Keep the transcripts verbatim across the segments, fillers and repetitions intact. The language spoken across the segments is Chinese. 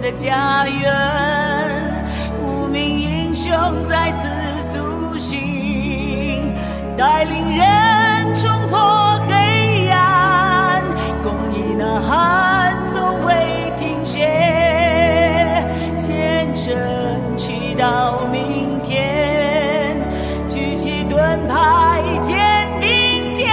的家园，无名英雄再次苏醒，带领人冲破黑暗，公益呐喊从未停歇，虔诚祈祷明天，举起盾牌肩并肩，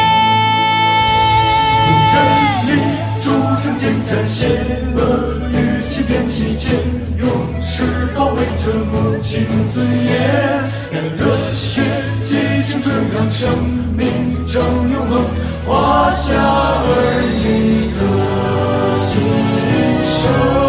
用真理铸成坚战，邪恶与欺骗弃剑，勇士保卫着母亲尊严，让热血激情春让生命正永恒，华夏儿女的心声。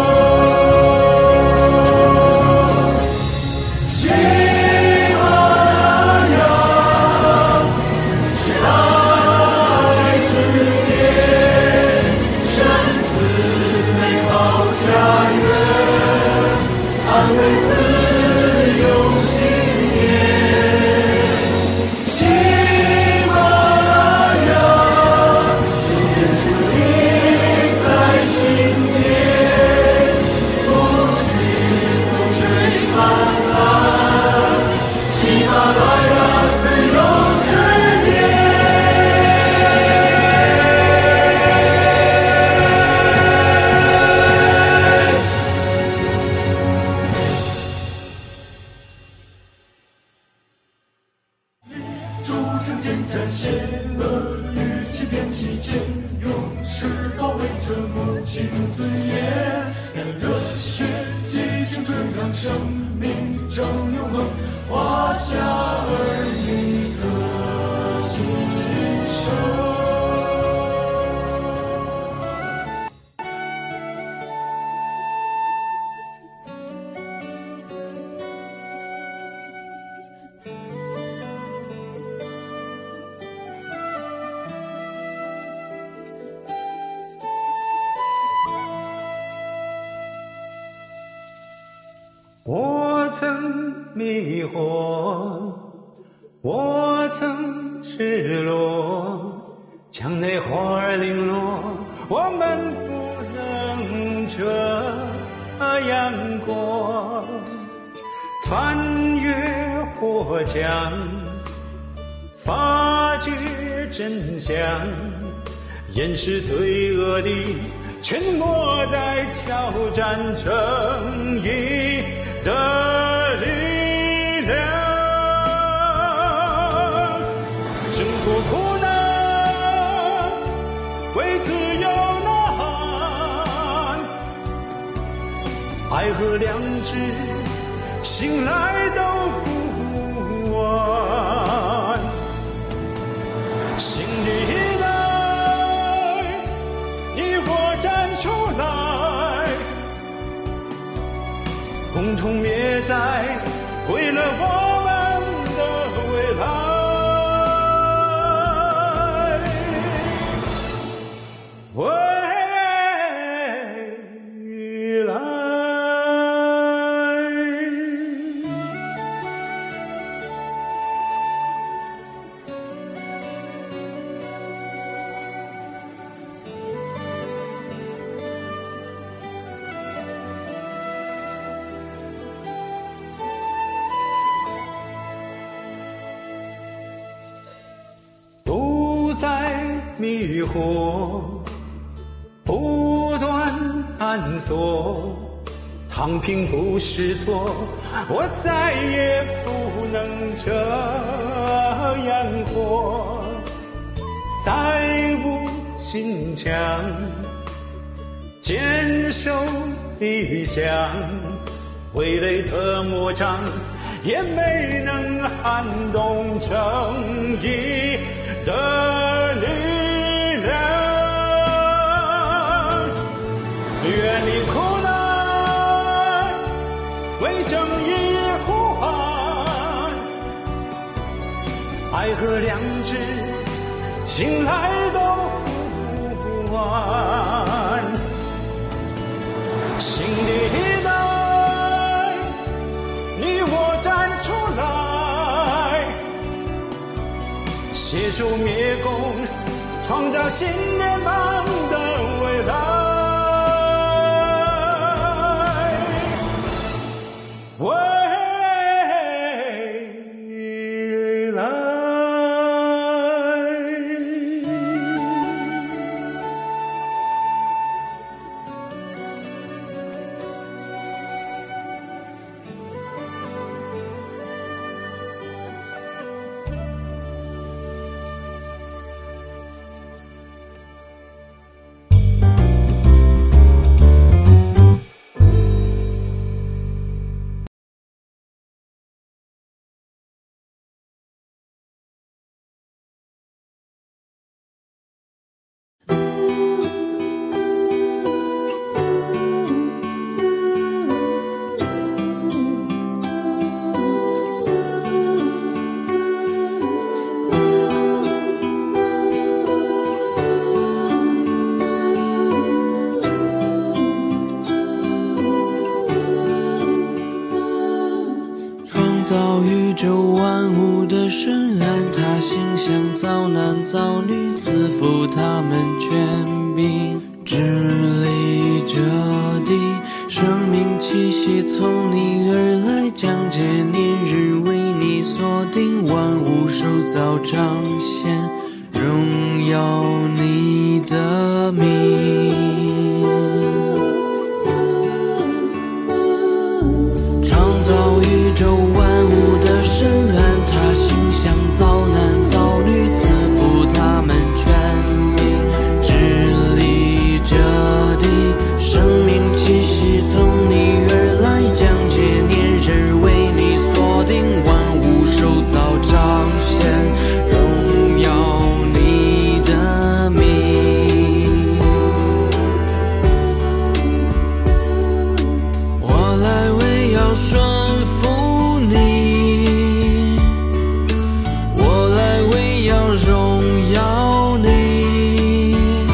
我曾迷惑，我曾失落，墙内花儿零落，我们不能这样过。翻越火墙，发掘真相，掩饰罪恶的沉默，在挑战正义的力量，挣脱苦难，为自由呐喊，爱和良知，醒来都不晚。新的一代，你我站出来，共同灭灾，为了我们的未来。未来。不再迷惑，不断探索，躺平不是错，我再也不能这样活。再无心墙，坚守理想，挥泪的魔掌也没能撼动正义的力量。远离苦难，为正义呼喊，爱和良知，醒来都不晚。新的一代，你我站出来，携手灭共，创造新联邦的未来。 宙万物的深暗，他心想造男造女，自负他们权柄，治理这地，生命气息从你而来，将界年日为你锁定，万物受造彰显，荣耀你的名。创造宇宙万物的深暗，他心想造男造女，自负他们权柄，治理这地，生命气息从你而来，将界年日为你锁定，万物受造彰显，荣耀你的名。我来为要顺服你，我来为要荣耀你，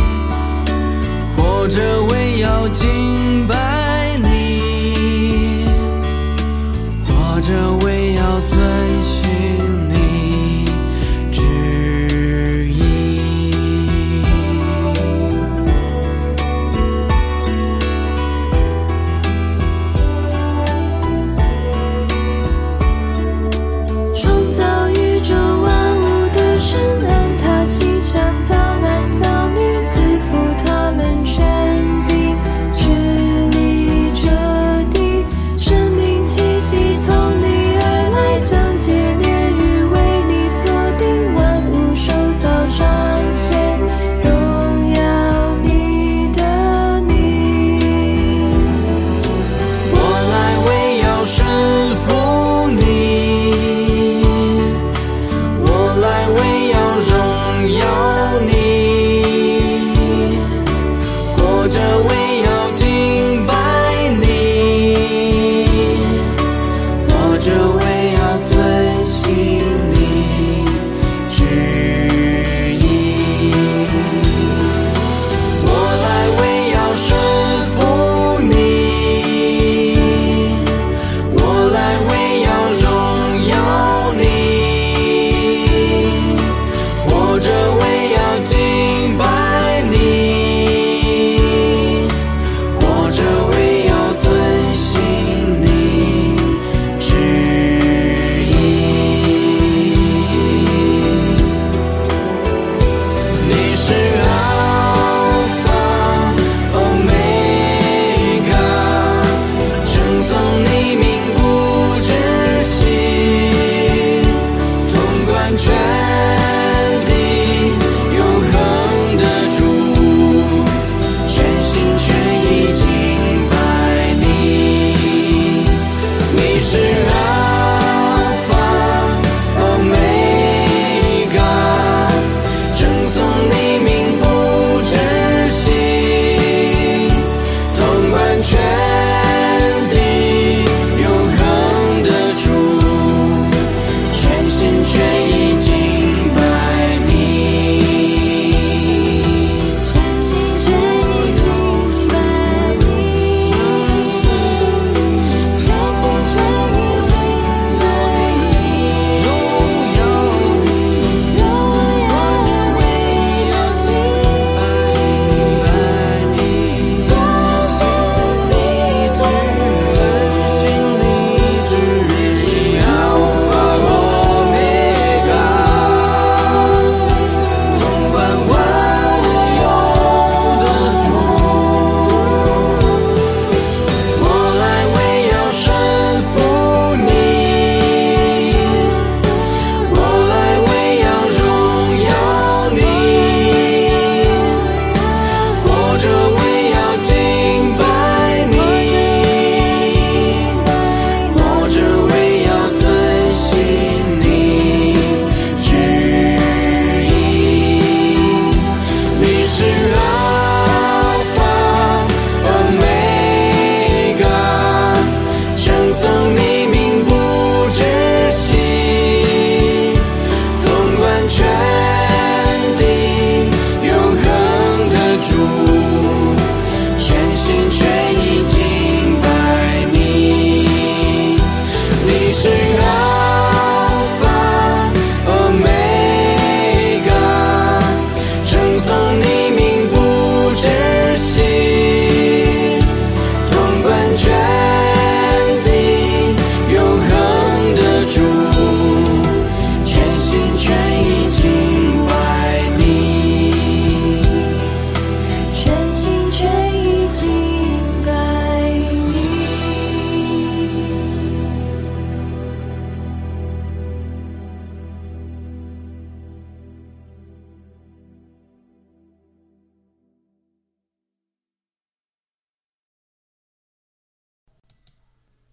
或者为要敬拜你，或者为要遵行你旨意。 创造宇宙万物的深暗，他心想造男造女，自负他们权柄，治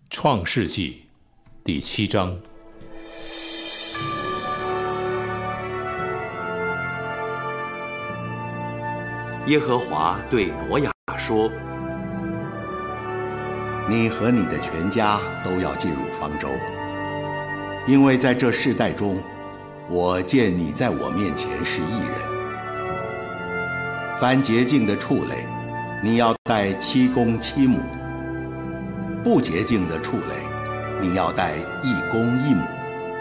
创世纪第七章。 耶和华对挪亚说： 你和你的全家都要进入方舟，因为在这世代中，我见你在我面前是义人。凡洁净的畜类，你要带七公七母；不洁净的畜类，你要带一公一母。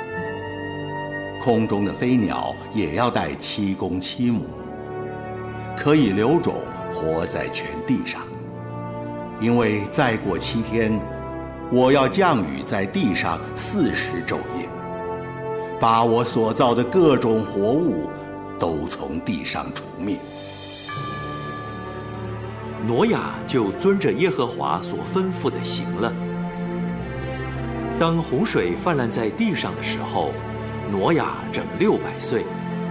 空中的飞鸟也要带七公七母，可以留种，活在全地上。因为再过七天，我要降雨在地上四十昼夜，把我所造的各种活物都从地上除灭。 挪亚就遵着耶和华所吩咐的行了。当洪水泛滥在地上的时候，挪亚整六百岁。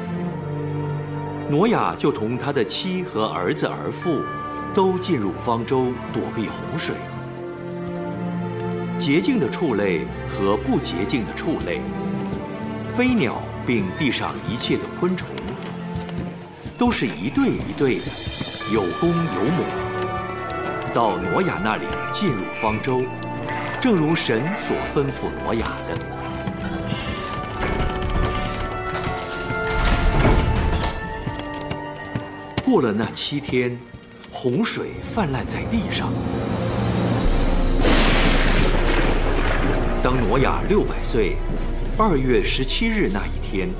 挪亚就同他的妻和儿子儿妇都进入方舟，躲避洪水。洁净的畜类和不洁净的畜类，飞鸟并地上一切的昆虫，都是一对一对的，有公有母，到挪亚那里进入方舟，正如神所吩咐挪亚的。过了那七天，洪水泛滥在地上。当挪亚六百岁，二月十七日那一天，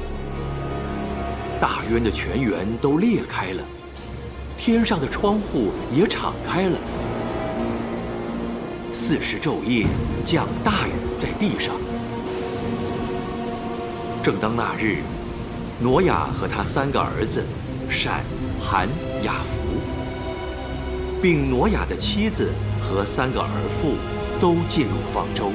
大渊的泉源都裂开了，天上的窗户也敞开了。四十昼夜降大雨在地上。正当那日，挪亚和他三个儿子闪、含、雅弗，并挪亚的妻子和三个儿妇都进入方舟。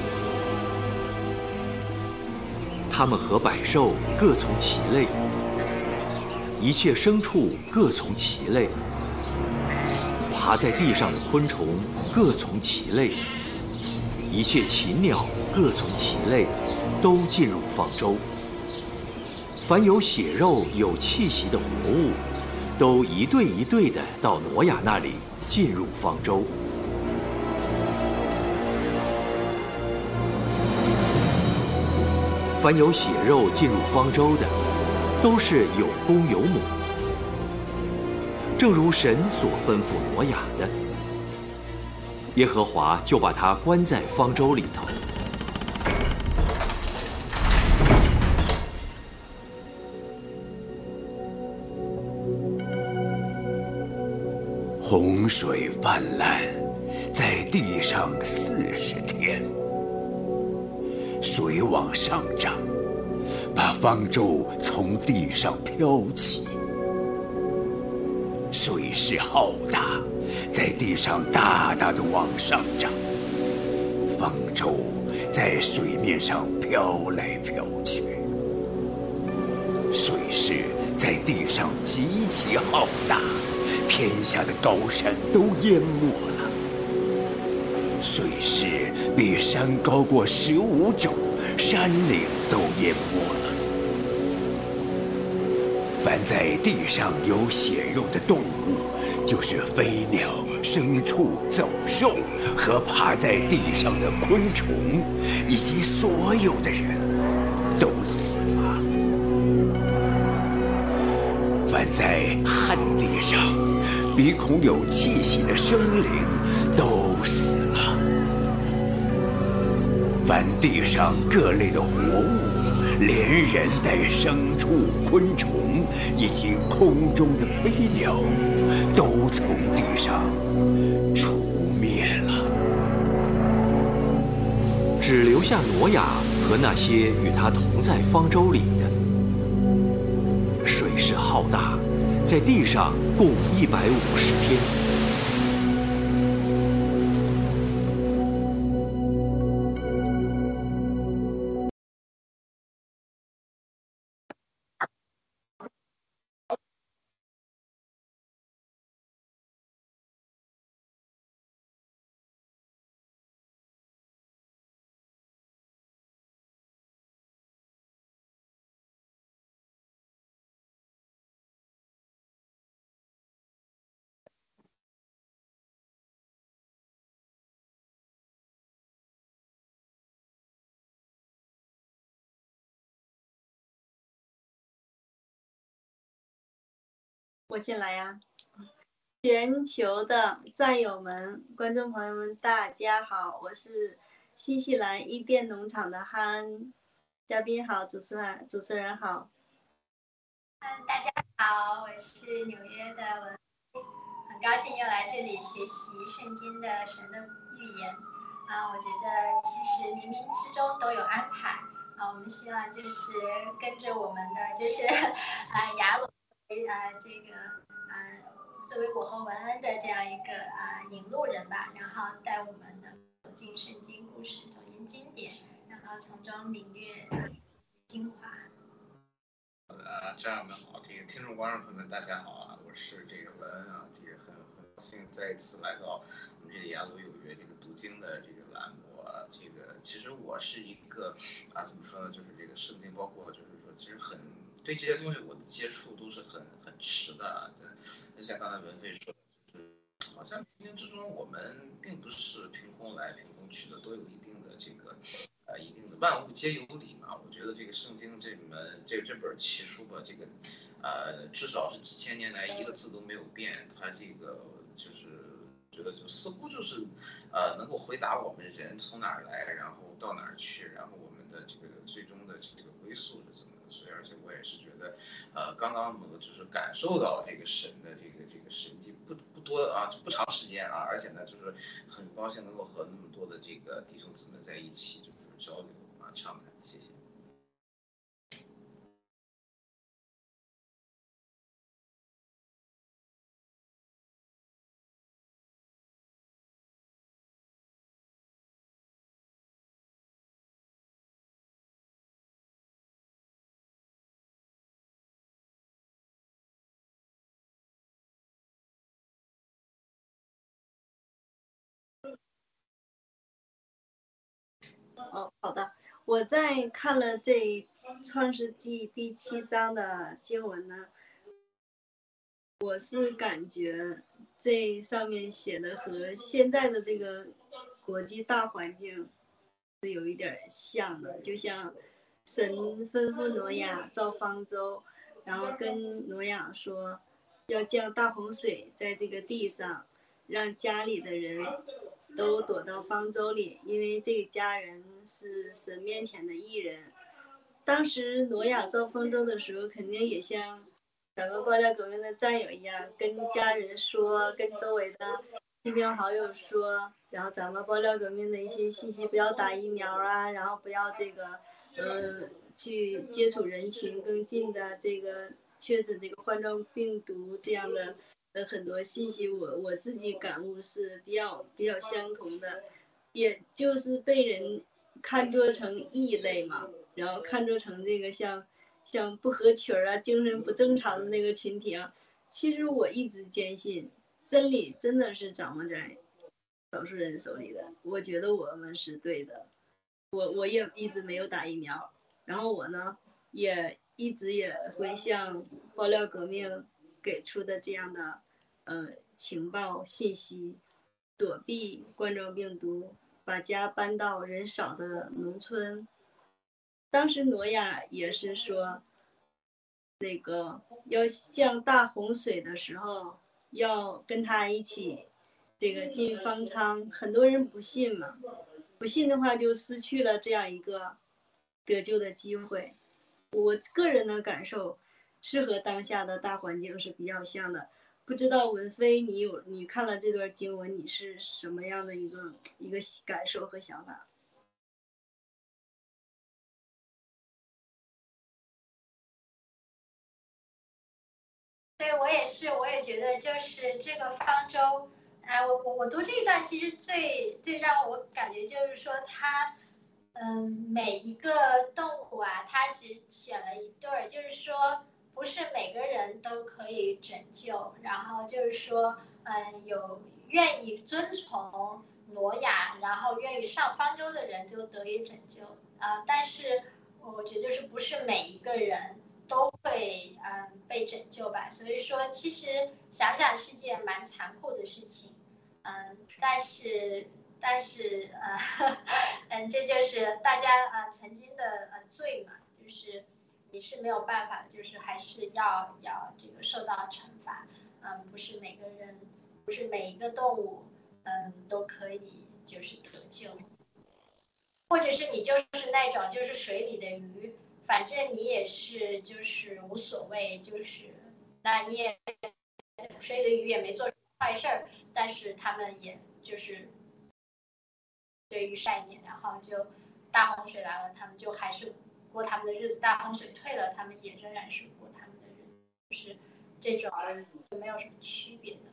他们和百兽各从其类，一切牲畜各从其类，爬在地上的昆虫各从其类，一切禽鸟各从其类，都进入方舟。凡有血肉有气息的活物，都一对一对的到挪亚那里进入方舟。凡有血肉进入方舟的，都是有公有母，正如神所吩咐挪亚的。耶和华就把他关在方舟里头。 洪水泛滥，在地上四十天，水往上涨，把方舟从地上飘起。水势浩大，在地上大大的往上涨，方舟在水面上飘来飘去。水势在地上极其浩大，天下的高山都淹没了。水势比山高过十五肘，山岭都淹没了。凡在地上有血肉的动物，就是飞鸟、牲畜、走兽和爬在地上的昆虫，以及所有的人，都死了。凡在旱地上鼻孔有气息的生灵，都死了。凡地上各类的活物，连人带牲畜、昆虫以及空中的飞鸟，都从地上除灭了， 只留下挪亚和那些与他同在方舟里的。水势浩大，在地上共一百五十天。 我先来呀。全球的战友们、观众朋友们，大家好，我是新西兰伊甸农场的哈恩。嘉宾好，主持人主持人好。 嗯，大家好，我是纽约的文菲，很高兴又来这里学习圣经的神的预言。啊，我觉得其实冥冥之中都有安排。啊，我们希望就是跟着我们的就是啊雅鲁啊这个啊作为我和文恩的这样一个啊引路人吧，然后带我们的走进圣经故事，走进经典，然后从中领略精华。 呃，战友们好，这个听众观众朋友们大家好啊，我是这个文恩啊，这个很很高兴再一次来到我们这个雅鲁有约这个读经的这个栏目啊，这个其实我是一个啊怎么说呢，就是这个圣经包括就是说其实很对这些东西我的接触都是很很迟的，就像刚才文飞说的，就是好像冥冥之中我们并不是凭空来凭空去的，都有一定的这个。呃，一定的万物皆有理嘛，我觉得这个圣经这门这这本奇书吧，这个，呃，至少是几千年来一个字都没有变，它这个就是觉得就似乎就是，呃，能够回答我们人从哪儿来，然后到哪儿去，然后我们的这个最终的这个归宿是怎么的，所以而且我也是觉得，呃，刚刚能够就是感受到这个神的这个这个神迹不不多啊，就不长时间啊，而且呢就是很高兴能够和那么多的这个弟兄姊妹在一起就。交流啊，畅谈，谢谢。 哦，好的。我在看了这创世纪第七章的经文呢，我是感觉这上面写的和现在的这个国际大环境是有一点像的，就像神吩咐挪亚造方舟，然后跟挪亚说要降大洪水在这个地上，让家里的人都躲到方舟里，因为这家人是神面前的义人。当时挪亚造方舟的时候，肯定也像咱们爆料革命的战友一样，跟家人说，跟周围的亲朋好友说，然后咱们爆料革命的一些信息，不要打疫苗啊，然后不要这个，呃，去接触人群更近的这个确诊这个冠状病毒这样的。呃，很多信息我我自己感悟是比较比较相同的，也就是被人看作成异类嘛，然后看作成这个像像不合群啊、精神不正常的那个群体啊。其实我一直坚信，真理真的是掌握在少数人手里的。我觉得我们是对的，我我也一直没有打疫苗，然后我呢也一直也会向爆料革命给出的这样的呃情报信息，躲避冠状病毒，把家搬到人少的农村。当时挪亚也是说，那个要降大洪水的时候，要跟他一起这个进方舱，很多人不信嘛，不信的话就失去了这样一个得救的机会。我个人的感受是和当下的大环境是比较像的。不知道文飞，你有你看了这段经文，你是什么样的一个一个感受和想法？ 对，我也是，我也觉得就是这个方舟，哎，我我我读这一段，其实最最让我感觉就是说它，嗯，每一个动物啊，它只选了一对儿，就是说不是每个人都可以拯救，然后就是说，嗯，有愿意遵从挪亚，然后愿意上方舟的人就得以拯救啊、呃，但是我觉得就是不是每一个人都会嗯被拯救吧，所以说其实想想是件蛮残酷的事情，嗯，但是但是呃，嗯，这就是大家呃曾经的呃罪嘛，就是你是没有办法的，就是还是要要这个受到惩罚。嗯，不是每个人，不是每一个动物，嗯，都可以就是得救，或者是你就是那种就是水里的鱼，反正你也是就是无所谓，就是那你也水里的鱼也没做坏事儿，但是他们也就是对于概念，然后就大洪水来了，他们就还是过他们的日子；大洪水退了，他们也仍然是过他们的日子，就是这种没有什么区别的。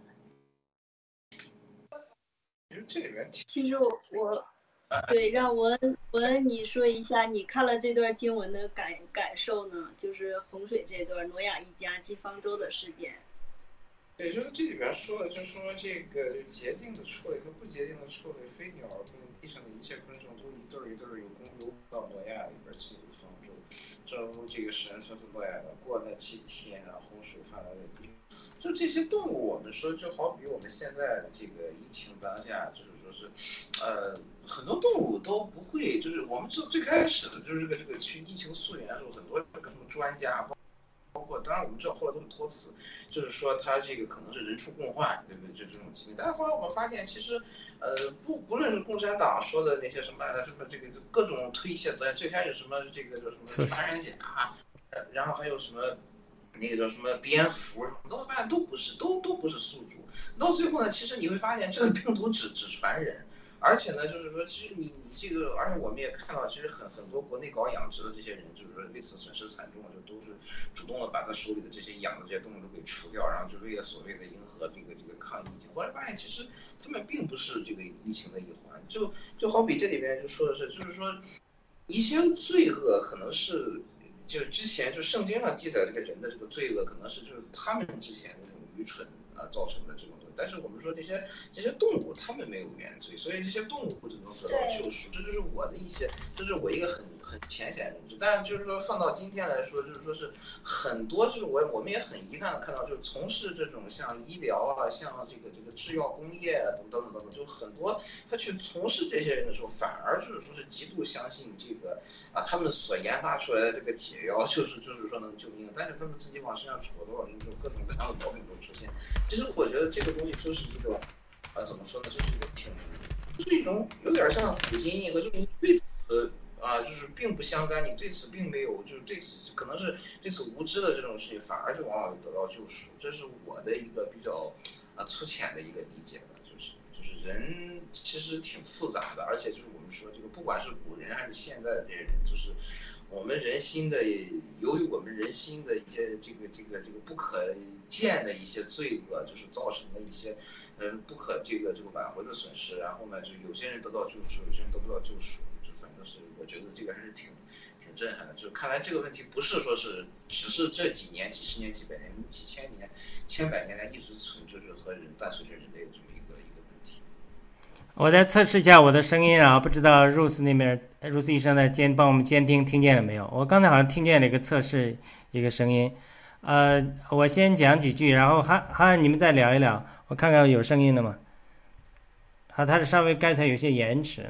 其实这里面， 其实我我对让我我问你说一下，你看了这段经文的感感受呢？就是洪水这段挪亚一家进方舟的事件。 对，就是这里边说了，就说这个洁净的畜类和不洁净的畜类，飞鸟并地上的一切昆虫都一对一对有公游到挪亚里边进入方舟，正如这个神吩咐挪亚的，过了七天啊，洪水泛滥在地。就这些动物，我们说就好比我们现在这个疫情当下，就是说是，呃，很多动物都不会，就是我们最最开始的就是这个这个去疫情溯源的时候，很多这个什么专家，包括当然我们知道后来都是托词，就是说它这个可能是人畜共患，对不对？就这种疾病。但是后来我们发现，其实，呃，不不论是共产党说的那些什么什么这个各种推卸责任，最开始什么这个叫什么传染甲，呃，然后还有什么。那个叫什么蝙蝠，你都会发现都不是，都都不是宿主。到最后呢，其实你会发现这个病毒只只传人，而且呢，就是说，其实你你这个，而且我们也看到，其实很很多国内搞养殖的这些人，就是说为此损失惨重，就都是主动的把他手里的这些养的这些动物都给除掉，然后就为了所谓的迎合这个这个抗疫情。后来发现，其实他们并不是这个疫情的一环，就就好比这里边就说的是，就是说一些罪恶可能是。就之前就圣经上记载这个人的这个罪恶，可能是就是他们之前的这种愚蠢啊造成的这种东西。但是我们说这些这些动物，他们没有原罪，所以这些动物不只能得到救赎。这就是我的一些，这是我一个很很浅显的认知。但是就是说放到今天来说，就是说是很多，就是我我们也很遗憾的看到，就是从事这种像医疗啊，像这个这个制药工业啊等等等等，就很多他去从事这些人的时候，反而就是说是极度相信这个啊，他们所研发出来的这个解药就是就是说能救命，但是他们自己往身上杵了多少人，就各种各样的毛病都出现。其实我觉得这个东西就是一个，呃，怎么说呢，就是一个挺，就是一种有点像普京和就是你对此啊，就是并不相干，你对此并没有，就是对此可能是对此无知的这种事情，反而就往往得到救赎。这是我的一个比较啊粗浅的一个理解吧，就是就是人其实挺复杂的，而且就是我们说这个不管是古人还是现在的这些人，就是我们人心的，由于我们人心的一些这个这个这个不可见的一些罪恶，就是造成了一些嗯不可这个这个挽回的损失。然后呢，就有些人得到救赎，有些人得不到救赎，就反正是我觉得这个还是挺挺震撼的。就看来这个问题不是说是只是这几年、几十年、几百年、几千年、千百年来一直存，就是和人伴随着人类的这么一个一个问题。 我再测试一下我的声音啊，不知道 Rose 那边 Rose 医生在监帮我们监听，听见了没有？我刚才好像听见了一个测试一个声音，呃，我先讲几句，然后哈哈你们再聊一聊，我看看有声音了吗？啊，它是稍微刚才有些延迟。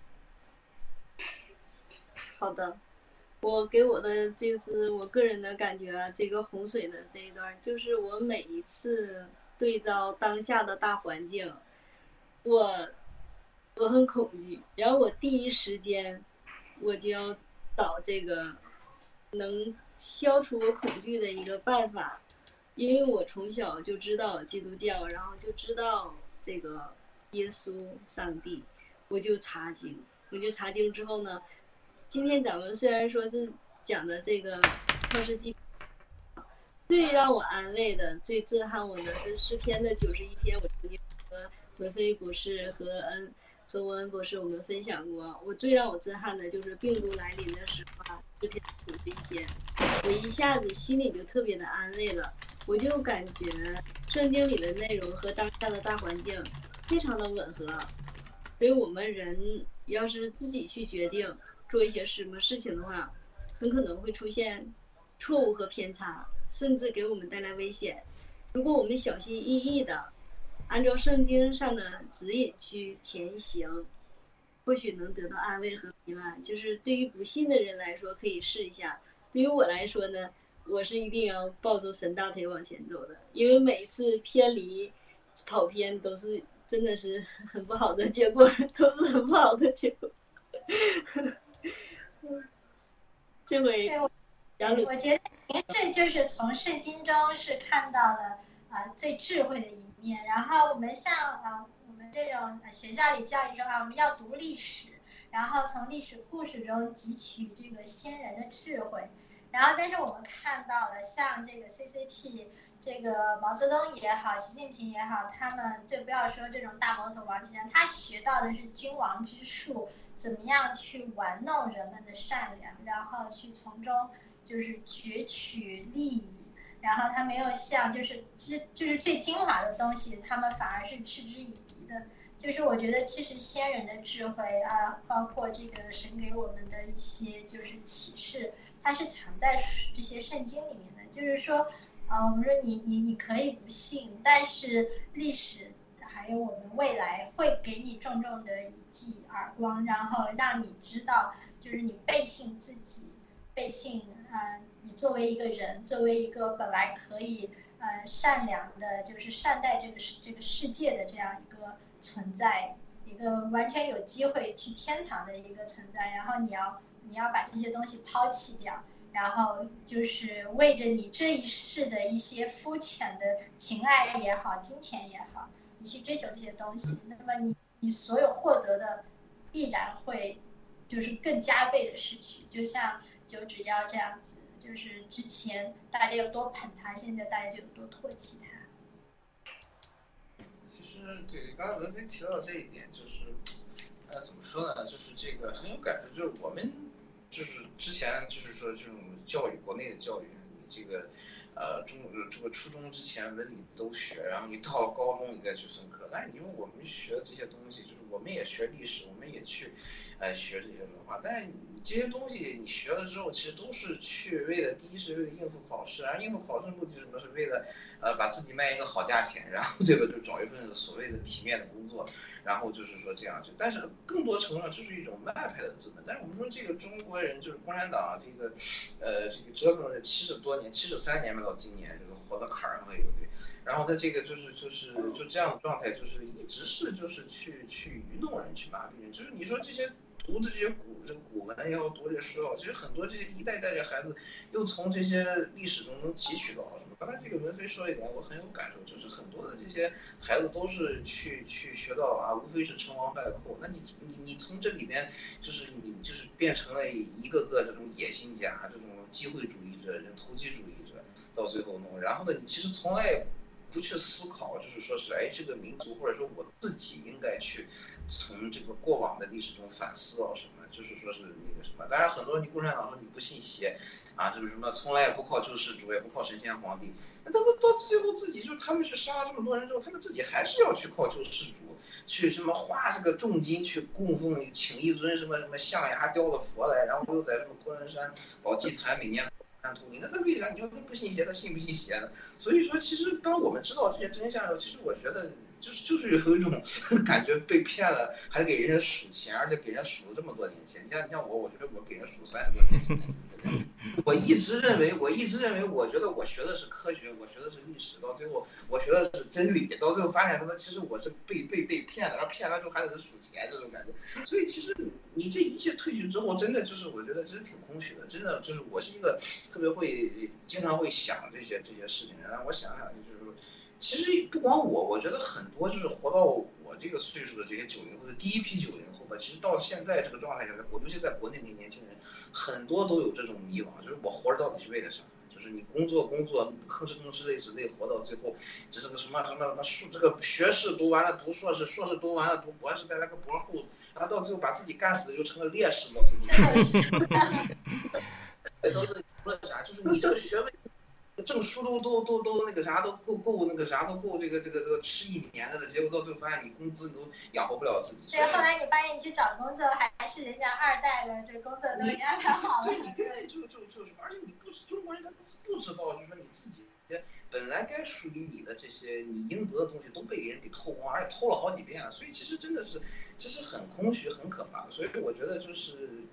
好的，我给我的这次我个人的感觉啊，这个洪水的这一段，就是我每一次对照当下的大环境，我。我很恐惧，然后我第一时间我就要找这个能消除我恐惧的一个办法，因为我从小就知道基督教，然后就知道这个耶稣上帝，我就查经，我就查经之后呢，今天咱们虽然说是讲的这个创世纪，最让我安慰的、最震撼我的是诗篇的九十一篇，我曾经和文飞博士和恩。和文恩博士我们分享过，我最让我震撼的就是病毒来临的时候啊，这篇九十一篇，我一下子心里就特别的安慰了，我就感觉圣经里的内容和当下的大环境非常的吻合，所以我们人要是自己去决定做一些什么事情的话，很可能会出现错误和偏差，甚至给我们带来危险。如果我们小心翼翼的按照圣经上的指引去前行，或许能得到安慰和平安。就是对于不信的人来说可以试一下， 对于我来说呢，我是一定要抱住神大腿往前走的，因为每次偏离、跑偏都是真的是很不好的结果，都是很不好的结果。这回， 我觉得您这就是从圣经中是看到了啊、呃、最智慧的一面。然后我们像啊、呃、我们这种学校里教育中啊，我们要读历史，然后从历史故事中汲取这个先人的智慧。然后，但是我们看到了像这个 C C P。这个毛泽东也好，习近平也好，他们就不要说这种大魔头王岐山，他学到的是君王之术，怎么样去玩弄人们的善良，然后去从中就是攫取利益，然后他没有像就是就是最精华的东西，他们反而是嗤之以鼻的。就是我觉得其实先人的智慧啊，包括这个神给我们的一些就是启示，它是藏在这些圣经里面的，就是说。啊，我们说你你你可以不信，但是历史还有我们未来会给你重重的一记耳光，然后让你知道，就是你背信自己，背信呃，你作为一个人，作为一个本来可以呃善良的，就是善待这个这个世界的这样一个存在，一个完全有机会去天堂的一个存在，然后你要你要把这些东西抛弃掉。然后就是为着你这一世的一些肤浅的情爱也好，金钱也好，你去追求这些东西，那么你你所有获得的必然会就是更加倍的失去。就像九指妖这样子，就是之前大家有多捧他，现在大家就有多唾弃他。 其实对刚才文飞提到这一点，就是呃怎么说呢，就是这个很有感受，就是我们。就是之前就是说这种教育，国内的教育，你这个，呃，中这个初中之前文理都学，然后你到了高中你再去分科。但是你说我们学的这些东西，就是我们也学历史，我们也去，呃，学这些文化。但是你这些东西你学了之后，其实都是去为了，第一是为了应付考试，而应付考试的目的是什么？是为了，呃，把自己卖一个好价钱，然后这个就找一份所谓的体面的工作。然后就是说这样，就但是更多程度上就是一种卖派的资本。但是我们说这个中国人就是共产党这个，呃，这个折腾了七十多年，七十三年吧，到今年就是活到坎儿上了，有对。然后他这个就是就是就这样的状态，就是一直是就是去去愚弄人，去麻痹人。就是你说这些读的这些古这古文也好，读这些书也好，其实很多这些一代代的孩子又从这些历史中能汲取到什么。刚才这个文飞说一点，我很有感受，就是很多的这些孩子都是去去学到啊，无非是成王败寇。那你你你从这里面，就是你就是变成了一个个这种野心家，这种机会主义者、人投机主义者，到最后弄。然后呢，你其实从来不去思考，就是说是哎，这个民族或者说我自己应该去从这个过往的历史中反思到什么，就是说是那个什么。当然，很多你共产党说你不信邪。啊，这个什么从来也不靠救世主，也不靠神仙皇帝，那到到最后自己就是他们去杀了这么多人之后，他们自己还是要去靠救世主，去什么花这个重金去供奉请一尊什么什么象牙雕的佛来，然后又在什么昆仑山宝济坛每年看图你，那他为啥你说他不信邪，他信不信邪呢？所以说，其实当我们知道这些真相的时候，其实我觉得。就是就是有一种感觉被骗了，还给人数钱，而且给人数了这么多年钱。你像你像我，我觉得我给人数三十多年钱。我一直认为，我一直认为，我觉得我学的是科学，我学的是历史，到最后我学的是真理，到最后发现他妈其实我是被被被骗了，然后骗完之后还得数钱这种感觉。所以其实你这一切退去之后，真的就是我觉得其实挺空虚的，真的就是我是一个特别会经常会想这些这些事情的人。我想想就是。其实不光我，我觉得很多就是活到我这个岁数的这些九零后的第一批九零后吧，其实到现在这个状态下，我尤其在国内那年轻人，很多都有这种迷惘，就是我活着到底是为了啥？就是你工作工作，吭哧吭哧累死累，活到最后，只是个什么什么什么硕这个学士读完了，读硕士，硕士读完了，读博士，再来个博后，然后到最后把自己干死的，又成了烈士，到最后。这都是为了啥？就是你这个学位。证书都都都都那个啥都够够那个啥都够这个这个这个吃一年的，结果到最后发现你工资都养活不了自己。 对，后来你发现你去找工作还是人家二代的，这工作都给你安排好了。 对，你根本就就就是，而且你不中国人他不知道，就是说你自己本来该属于你的这些你应得的东西都被人给偷光，而且偷了好几遍，所以其实真的是这是很空虚很可怕的。所以我觉得就是。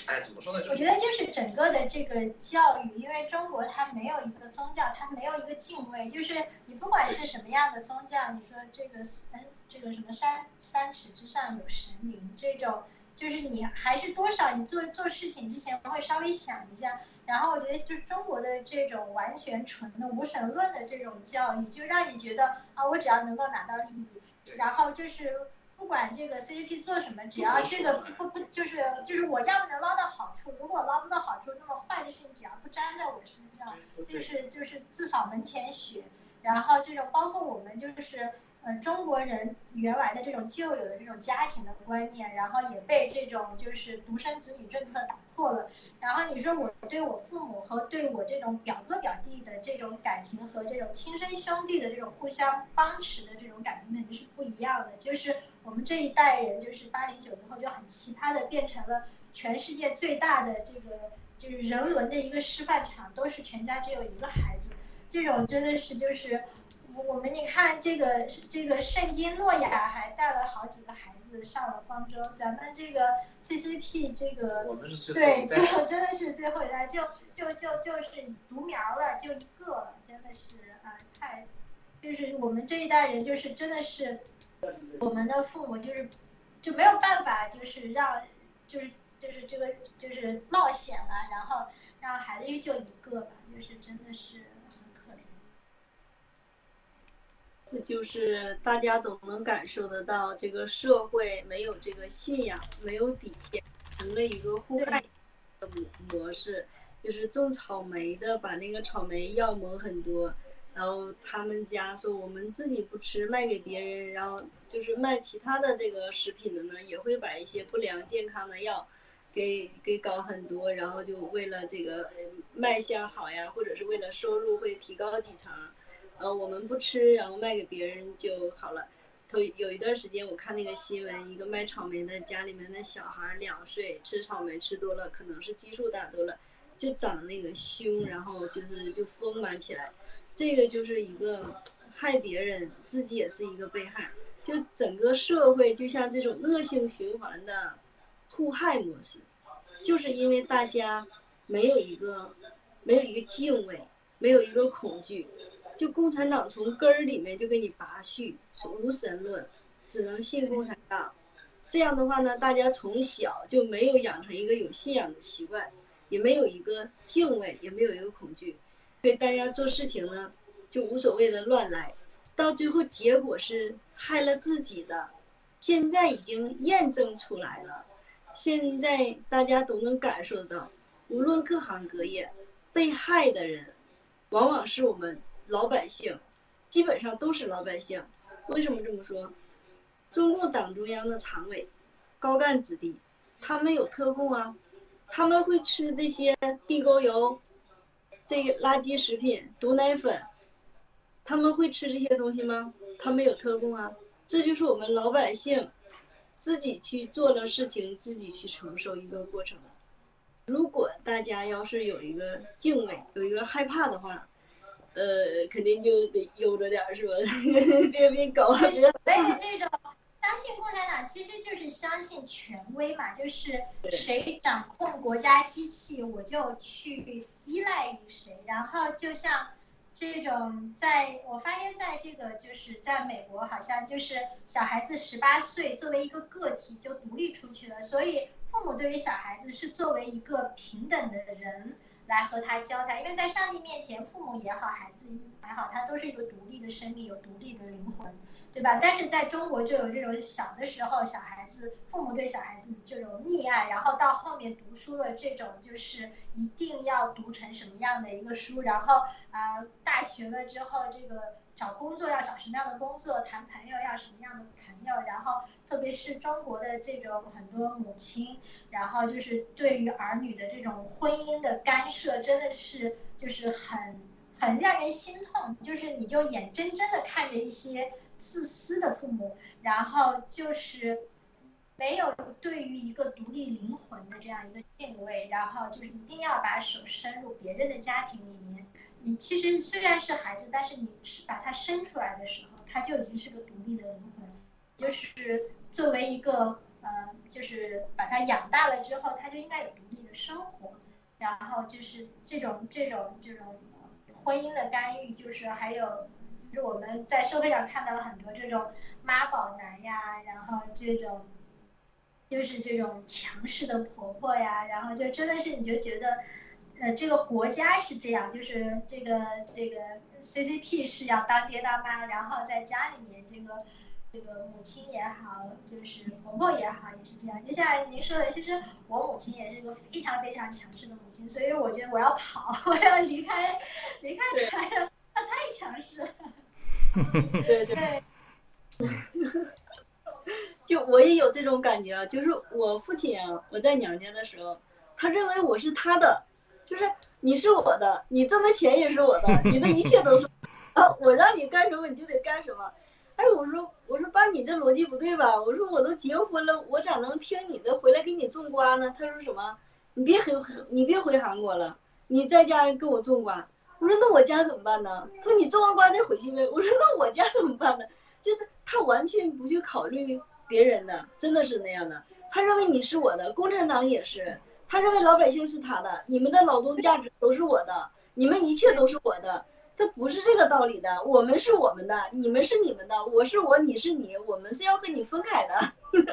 哎，怎么说呢？ 我觉得就是整个的这个教育，因为中国它没有一个宗教，它没有一个敬畏，就是你不管是什么样的宗教，你说这个三这个什么三三尺之上有神灵这种，就是你还是多少你做做事情之前会稍微想一下。然后我觉得就是中国的这种完全纯的无神论的这种教育，就让你觉得啊，我只要能够拿到利益，然后就是不管这个 C C P 做什么，只要这个不不就是就是我要不能捞到好处，如果捞不到好处，那么坏的事情只要不沾在我身上，就是就是自扫门前雪。然后这种包括我们就是呃中国人原来的这种旧有的这种家庭的观念，然后也被这种就是独生子女政策打破了。然后你说我对我父母和对我这种表哥表弟的这种感情和这种亲生兄弟的这种互相帮持的这种感情肯定是不一样的。就是我们这一代人，就是八零九零后就很奇葩的变成了全世界最大的这个就是人伦的一个示范场，都是全家只有一个孩子，这种真的是就是我们你看这个这个圣经诺亚还带了好几个孩子上了方舟，咱们这个 C C P 这个我们是最后对一代就真的是最后一代，就就就就是独苗了，就一个了，真的是啊、呃、太就是我们这一代人就是真的是我们的父母就是就没有办法就是让就是就是这个就是冒险了，然后让孩子因为就一个吧，就是真的是很可怜。 这就是大家都能感受得到，这个社会没有这个信仰，没有底线，成了一个互害的模式。就是种草莓的把那个草莓药蒙很多，然后他们家说我们自己不吃，卖给别人，然后就是卖其他的这个食品的呢，也会把一些不良健康的药给给搞很多，然后就为了这个卖相好呀，或者是为了收入会提高几成。呃，我们不吃，然后卖给别人就好了。头有一段时间，我看那个新闻，一个卖草莓的家里面的小孩两岁，吃草莓吃多了，可能是激素打多了，就长那个胸，然后就是就丰满起来。这个就是一个害别人，自己也是一个被害。就整个社会就像这种恶性循环的互害模式，就是因为大家没有一个没有一个敬畏，没有一个恐惧。就共产党从根儿里面就给你拔去，无神论，只能信共产党。这样的话呢，大家从小就没有养成一个有信仰的习惯，也没有一个敬畏，也没有一个恐惧，所以大家做事情呢就无所谓的乱来，到最后结果是害了自己的。现在已经验证出来了，现在大家都能感受到，无论各行各业，被害的人往往是我们老百姓，基本上都是老百姓。为什么这么说？中共党中央的常委高干子弟，他们有特供啊，他们会吃这些地沟油，这个垃圾食品、毒奶粉，他们会吃这些东西吗？他们有特供啊。这就是我们老百姓自己去做了事情，自己去承受一个过程。如果大家要是有一个敬畏，有一个害怕的话，呃，肯定就得悠着点儿，是吧？别别搞啊！ 所谓的这种相信共产党，其实就是相信权威嘛，就是谁掌控国家机器，我就去依赖于谁。然后就像这种在，我发现在这个就是在美国，好像就是小孩子十八岁作为一个个体就独立出去了，所以父母对于小孩子是作为一个平等的人来和他交谈，因为在上帝面前，父母也好，孩子还好，他都是一个独立的生命，有独立的灵魂，对吧？但是在中国就有这种小的时候，小孩子父母对小孩子这种溺爱，然后到后面读书的这种就是一定要读成什么样的一个书，然后啊、呃、大学了之后这个找工作要找什么样的工作，谈朋友要什么样的朋友，然后特别是中国的这种很多母亲，然后就是对于儿女的这种婚姻的干涉，真的是就是很很让人心痛，就是你就眼睁睁的看着一些自私的父母，然后就是没有对于一个独立灵魂的这样一个敬畏，然后就是一定要把手伸入别人的家庭里面。你其实虽然是孩子，但是你是把他生出来的时候，他就已经是个独立的灵魂，就是作为一个呃，就是把他养大了之后，他就应该有独立生活。然后就是这种这种这种婚姻的干预，就是还有就是我们在社会上看到了很多这种妈宝男呀，然后这种就是这种强势的婆婆呀，然后就真的是你就觉得，呃，这个国家是这样，就是这个这个 C C P 是要当爹当妈，然后在家里面这个。这个母亲也好，就是婆婆也好，也是这样。就像您说的，其实我母亲也是一个非常非常强势的母亲，所以我觉得我要跑，我要离开，离开她，她太强势了。 对对。就我也有这种感觉啊，就是我父亲啊，我在娘家的时候，他认为我是他的，就是你是我的，你挣的钱也是我的，你的一切都是啊，我让你干什么你就得干什么。哎，我说我说爸，你这逻辑不对吧？我说我都结婚了，我咋能听你的回来给你种瓜呢？他说什么？你别回你别回韩国了，你在家给我种瓜。我说那我家怎么办呢？他说你种完瓜再回去呗。我说那我家怎么办呢？就是他完全不去考虑别人的，真的是那样的。他认为你是我的，共产党也是，他认为老百姓是他的，你们的劳动价值都是我的，你们一切都是我的。它不是这个道理的，我们是我们的，你们是你们的，我是我，你是你，我们是要和你分开的。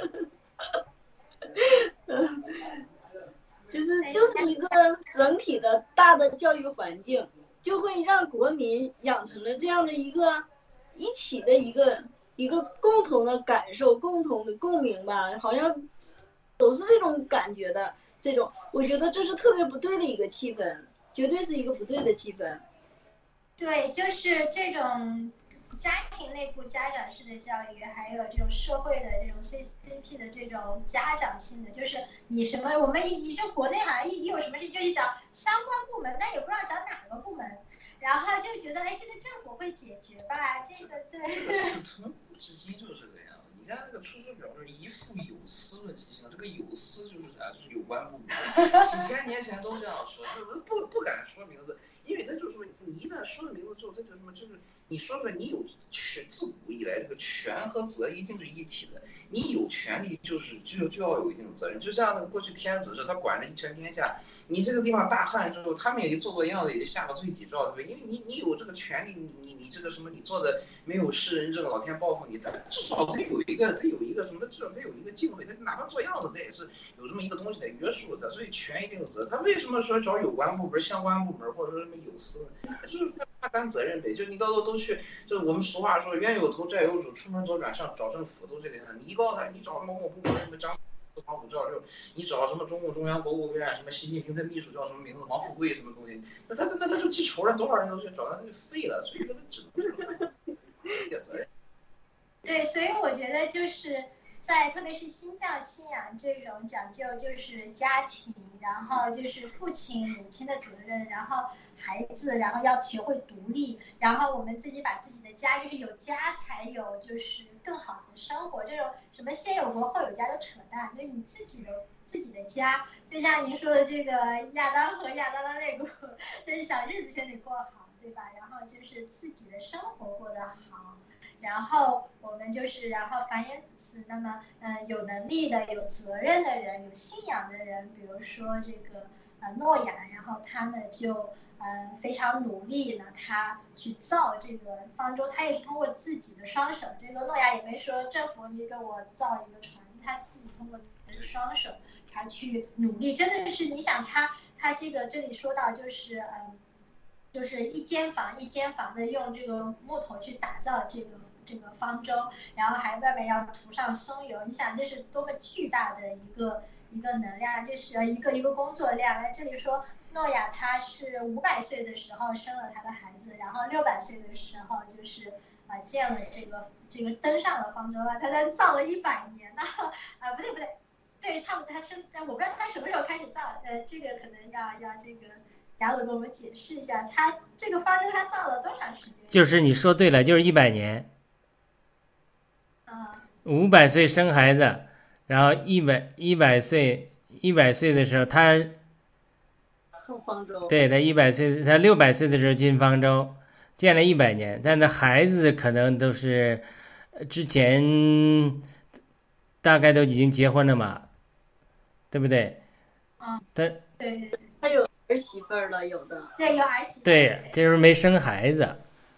就是就是一个整体的大的教育环境，就会让国民养成了这样的一个一起的一个一个共同的感受，共同的共鸣吧，好像都是这种感觉的。这种我觉得这是特别不对的一个气氛，绝对是一个不对的气氛。 对，就是这种家庭内部家长式的教育，还有这种社会的这种 C C P 的这种家长性的，就是你什么，我们一就国内好像一有什么事就去找相关部门，但也不知道找哪个部门，然后就觉得哎，这个政府会解决吧，这个对。 从古至今就是这个样子。你看那个出师表就是一副有司论其性，这个有司就是啥，是有关部门，几千年前都这样说，不不敢说名字。因为他就是说，你一旦说了名字之后，这就什么，就是你说出来，你有权，自古以来这个权和责一定是一体的。你有权利，就是就就要有一定的责任。就像那个过去天子是他管着一权天下，你这个地方大旱之后，他们也就做做样子，也就下个罪己诏，对不对？因为你你有这个权利，你你你这个什么，你做的没有世人正，老天报复你，但至少他有一个他有一个什么，至少他有一个敬畏，他哪怕做样子，他也是有这么一个东西在约束的。所以权一定有责。他为什么说找有关部门、相关部门或者说什么有司呢？就是他担责任呗。就你到时候都去，就是我们俗话说冤有头债有主，出门左转上找政府都这个样。你一告诉他，你找某某部门什么张四王五赵六，你找什么中共中央国务院什么习近平的秘书叫什么名字王富贵什么东西，那他那他就记仇了，多少人都去找他，那就废了。所以说他只能一点责任。 对，所以我觉得就是在特别是新教信仰这种讲究，就是家庭，然后就是父亲母亲的责任，然后孩子，然后要学会独立，然后我们自己把自己的家，就是有家才有就是更好的生活，这种什么先有国后有家都扯淡，就是你自己的自己的家，就像您说的这个亚当和亚当的肋骨，就是小日子先得过好，对吧？然后就是自己的生活过得好。然后我们就是，然后繁衍子嗣。那么，嗯、呃，有能力的、有责任的人、有信仰的人，比如说这个呃诺亚，然后他呢就呃非常努力呢，他去造这个方舟，他也是通过自己的双手。这个诺亚也没说政府你给我造一个船，他自己通过这个双手，他去努力，真的是你想他他这个这里说到就是嗯、呃，就是一间房一间房的用这个木头去打造这个。这个方舟，然后还外面要涂上松油，你想这是多么巨大的一个一个能量，这是一个一个工作量。在这里说，诺亚他是五百岁的时候生了他的孩子，然后六百岁的时候就是呃建了这个这个登上了方舟了，他才造了一百年呢，啊、呃、不对不对，对差不多他称，我不知道他什么时候开始造，呃这个可能要要这个。雅鲁给我们解释一下，他这个方舟他造了多长时间？ 就是你说对了，就是一百年。五百岁生孩子，然后一百一百岁一百岁的时候他造方舟， 对，他一百岁，他六百岁的时候进方舟，建了一百年，但他孩子可能都是之前大概都已经结婚了嘛，对不对？ 啊， 他对， 他有儿媳妇儿了，有的。 对，有儿媳妇。 对，就是没生孩子。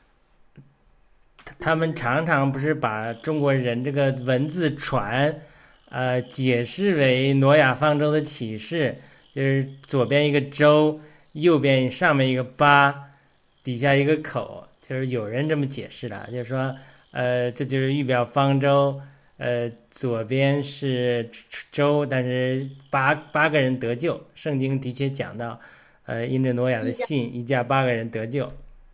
他们常常不是把中国人这个文字传，呃，解释为挪亚方舟的启示，就是左边一个舟，右边上面一个八，底下一个口，就是有人这么解释的，就是说，呃，这就是预表方舟，呃，左边是舟，但是八八个人得救，圣经的确讲到，呃，因着挪亚的信，一家八个人得救。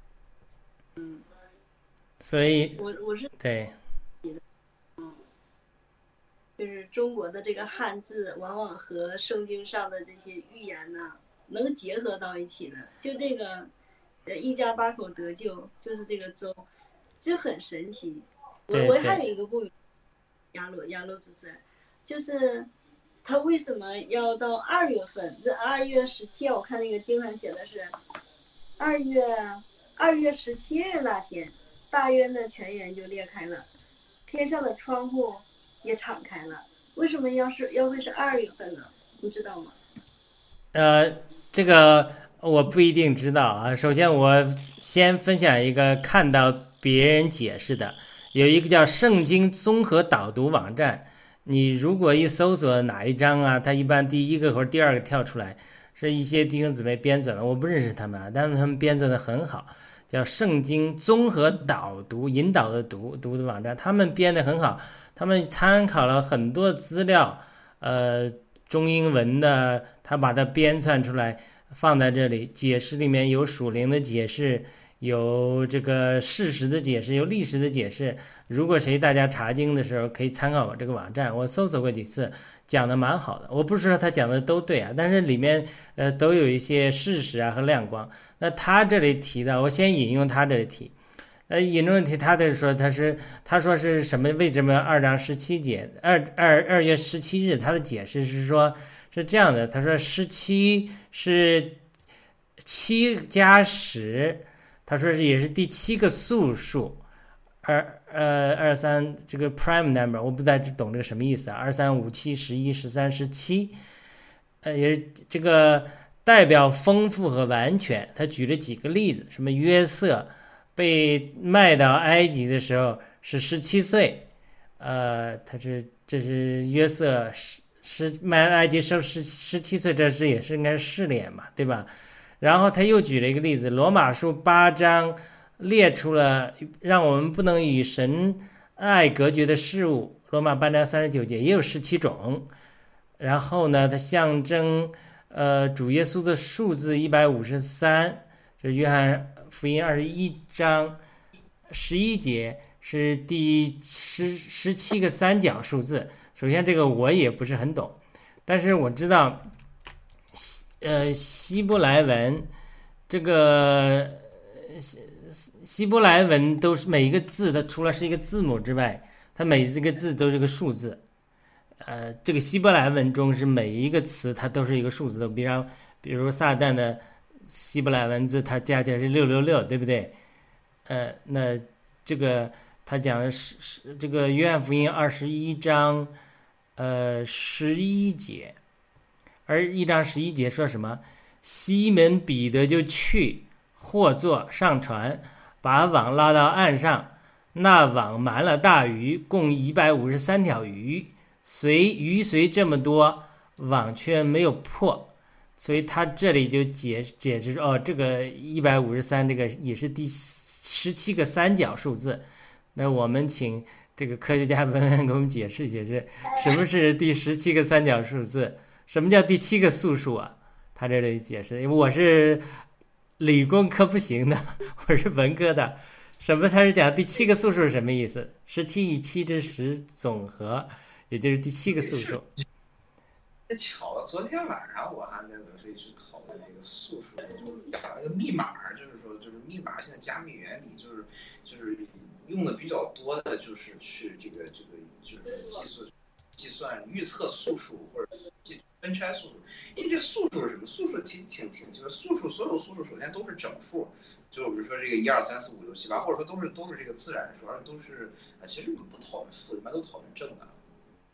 所以， 我我是对， 嗯，就是中国的这个汉字，往往和圣经上的这些预言呢，能结合到一起的。就这个，呃，一家八口得救，就是这个舟，就很神奇。我我还有一个不明，亚罗亚罗主持人，就是他为什么要到二月份？这二月十七号，我看那个经上写的是二月二月十七日那天。大渊的泉源就裂开了，天上的窗户也敞开了。为什么要是要会是二月份呢？你知道吗？ 呃，这个我不一定知道啊。首先，我先分享一个看到别人解释的，有一个叫圣经综合导读网站。你如果一搜索哪一章啊，它一般第一个或者第二个跳出来，是一些弟兄姊妹编纂的，我不认识他们啊，但是他们编纂的很好。叫圣经综合导读引导的读读的网站，他们编得很好，他们参考了很多资料，呃，中英文的，他把它编纂出来放在这里，解释里面有属灵的解释，有这个事实的解释，有历史的解释。如果谁大家查经的时候可以参考我这个网站，我搜索过几次，讲的蛮好的。我不是说他讲的都对啊，但是里面呃都有一些事实啊和亮光。那他这里提到，我先引用他这里提，呃，引用题他这说他是他说是什么？为什么二章十七节二二二月十七日？他的解释是说是这样的，他说十七是七加十，他说是也是第七个素数，二呃二三这个 prime number 我不太懂这个什么意思啊，二三五七十一十三十七，呃也是这个。代表丰富和完全，他举了几个例子，什么约瑟被卖到埃及的时候是十七岁，呃，他是这是约瑟是是卖埃及时候是十七岁，这是也是应该是试炼嘛，对吧？然后他又举了一个例子，罗马书八章列出了让我们不能与神爱隔绝的事物，罗马八章三十九节也有十七种，然后呢，它象征。呃，主耶稣的数字一百五十三，是约翰福音二十一章十一节，是第十十七个三角数字。首先，这个我也不是很懂，但是我知道，呃，希伯来文这个希希伯来文都是每一个字，它除了是一个字母之外，它每一个字都是个数字。呃，这个希伯来文中是每一个词它都是一个数字的，比方比如撒旦的希伯来文字，它加起来是六六六，对不对？呃，那这个他讲的是是这个约翰福音二十一章，呃十一节，而一章十一节说什么？西门彼得就去或坐上船，把网拉到岸上，那网满了大鱼，共一百五十三条鱼。随鱼随这么多，网却没有破，所以他这里就解解释哦，这个一百五十三这个也是第十七个三角数字。那我们请这个科学家文恩给我们解释解释，什么是第十七个三角数字？什么叫第七个素数啊？他这里解释，因为我是理工科不行的，我是文科的。什么？他是讲第七个素数是什么意思？十七与七之十总和。也就是第七个素数。 这巧了，昨天晚上我还跟刘设计师讨论这个素数，就是讲那个密码，就是说，就是密码现在加密原理就是就是用的比较多的，就是去这个这个就是计算计算预测素数或者分拆素数。因为这素数是什么？素数挺挺挺就是素数，所有素数首先都是整数。就是我们说这个一二三四五六七八，或者说都是都是这个自然数，而且都是啊，其实我们不讨论负的，一般都讨论正的。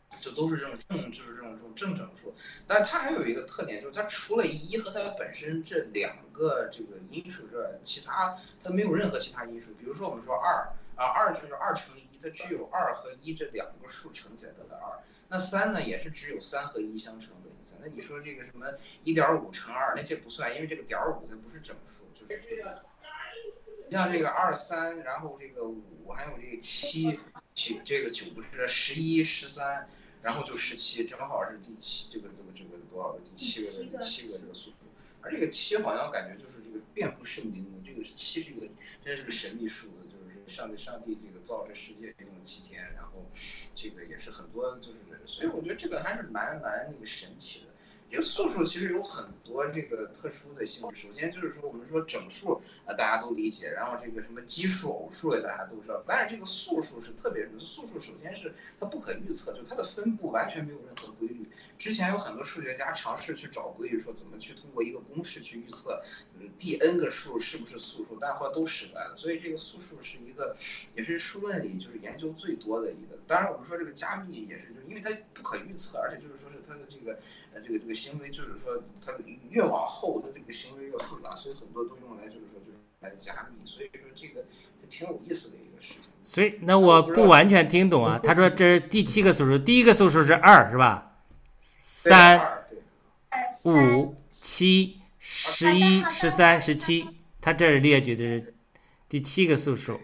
就都是这种正，就是这种这种正整数。但是它还有一个特点，就是它除了一和它本身这两个这个因数之外，其他它没有任何其他因数。比如说我们说二啊，二就是二乘一，它只有二和一这两个数乘起来得的二。那三呢，也是只有三和一相乘得一三。那你说这个什么一点五乘二，那这不算，因为这个点五它不是整数，就是这个。像这个二三，然后这个五，还有这个七，九这个九不是十一、十三，然后就十七，正好是第七，这个这个这个多少个？第七个第七个这个数数。而这个七好像感觉就是这个遍布圣经的，这个七这个真是个神秘数字，就是上帝上帝这个造这世界用了七天，然后这个也是很多就是，所以我觉得这个还是蛮蛮那个神奇的。这个素数其实有很多这个特殊的性质。首先就是说，我们说整数啊，大家都理解，然后这个什么奇数、偶数也大家都知道。但是这个素数是特别什么？素数首先是它不可预测，就它的分布完全没有任何规律。之前有很多数学家尝试去找规律，说怎么去通过一个公式去预测，嗯，第 n 个数是不是素数，但后来都失败了。所以这个素数是一个，也是数论里就是研究最多的一个。当然，我们说这个加密也是，就因为它不可预测，而且就是说是它的这个。呃，这个这个行为就是说，它越往后，它这个行为越复杂，所以很多都用来就是说就是来加密，所以说这个挺有意思的一个事情。 所以那我不完全听懂啊，他说这是第七个素数，第一个素数是二是吧？三、五、七、十一、十三、十七，他这儿列举的是第七个素数。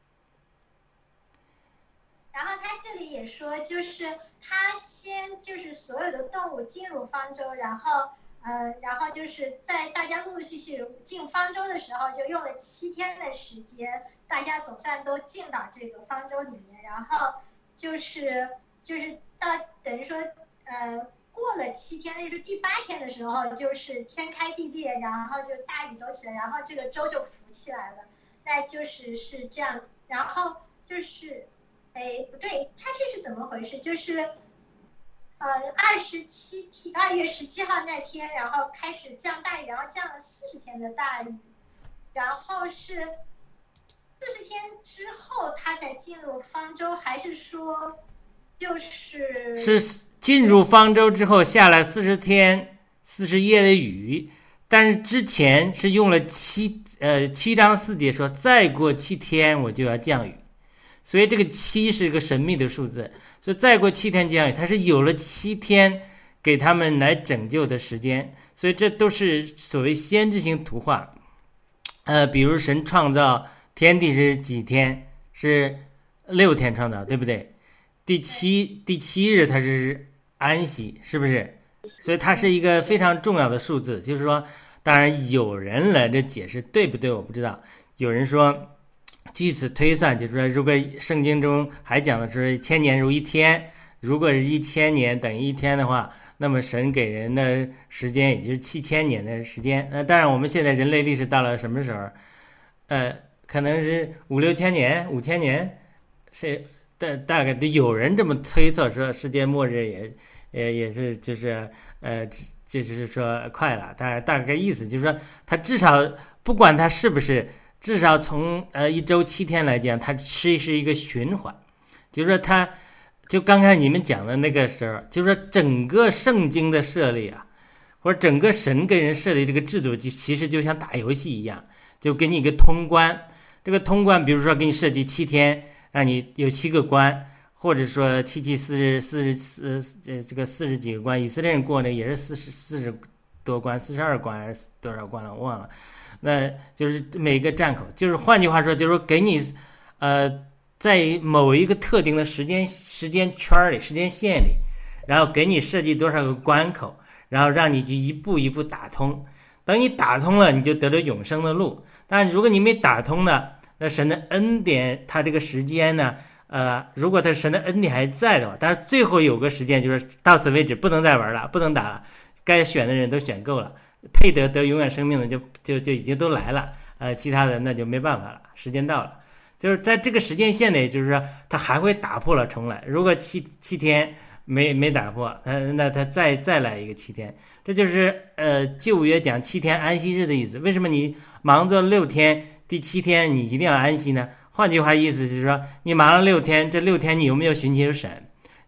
然后他这里也说，就是他先就是所有的动物进入方舟，然后呃，然后就是在大家陆陆续续进方舟的时候，就用了七天的时间，大家总算都进到这个方舟里面，然后就是就是到等于说呃过了七天，那就是第八天的时候，就是天开地裂，然后就大雨都起来，然后这个舟就浮起来了，那就是是这样，然后就是。哎，不对，它这是怎么回事？就是，呃，二十七天，二月十七号那天，然后开始降大雨，然后降了四十天的大雨，然后是四十天之后它才进入方舟，还是说，就是是进入方舟之后下了四十天、四十夜的雨，但是之前是用了七呃七章四节说，再过七天我就要降雨。所以这个七是个神秘的数字，所以再过七天降雨，它是有了七天给他们来拯救的时间，所以这都是所谓先知性图画。呃，比如神创造天地是几天？是六天创造，对不对？第七第七日它是安息，是不是？所以它是一个非常重要的数字。就是说，当然有人来这解释对不对我不知道，有人说。据此推算，就是说，如果圣经中还讲的是千年如一天，如果是一千年等于一天的话，那么神给人的时间也就是七千年的时间。那当然，我们现在人类历史到了什么时候？呃，可能是五六千年、五千年，是大大概有人这么推测说，世界末日也也也是就是呃，就是说快了。大大概意思就是说，它至少不管它是不是。至少从呃一周七天来讲，它是是一个循环，就是说它，就刚才你们讲的那个时候，就是说整个圣经的设立啊，或者整个神给人设立这个制度，就其实就像打游戏一样，就给你一个通关。这个通关，比如说给你设计七天，让你有七个关，或者说七七四十四十四呃这个四十几个关，以色列人过呢也是四十四十多关，四十二关还是多少关了，我忘了。那就是每个站口，就是换句话说，就是给你，呃，在某一个特定的时间时间圈里、时间线里，然后给你设计多少个关口，然后让你去一步一步打通。等你打通了，你就得了永生的路。但如果你没打通呢，那神的恩典，它这个时间呢，呃，如果他神的恩典还在的话，但是最后有个时间就是到此为止，不能再玩了，不能打了，该选的人都选够了。配得得永远生命的就就就已经都来了，呃，其他的那就没办法了，时间到了，就是在这个时间线内，就是说他还会打破了重来。如果七七天没没打破，呃，那他再再来一个七天，这就是呃旧约讲七天安息日的意思。为什么你忙做六天，第七天你一定要安息呢？换句话意思就是说，你忙了六天，这六天你有没有寻求神？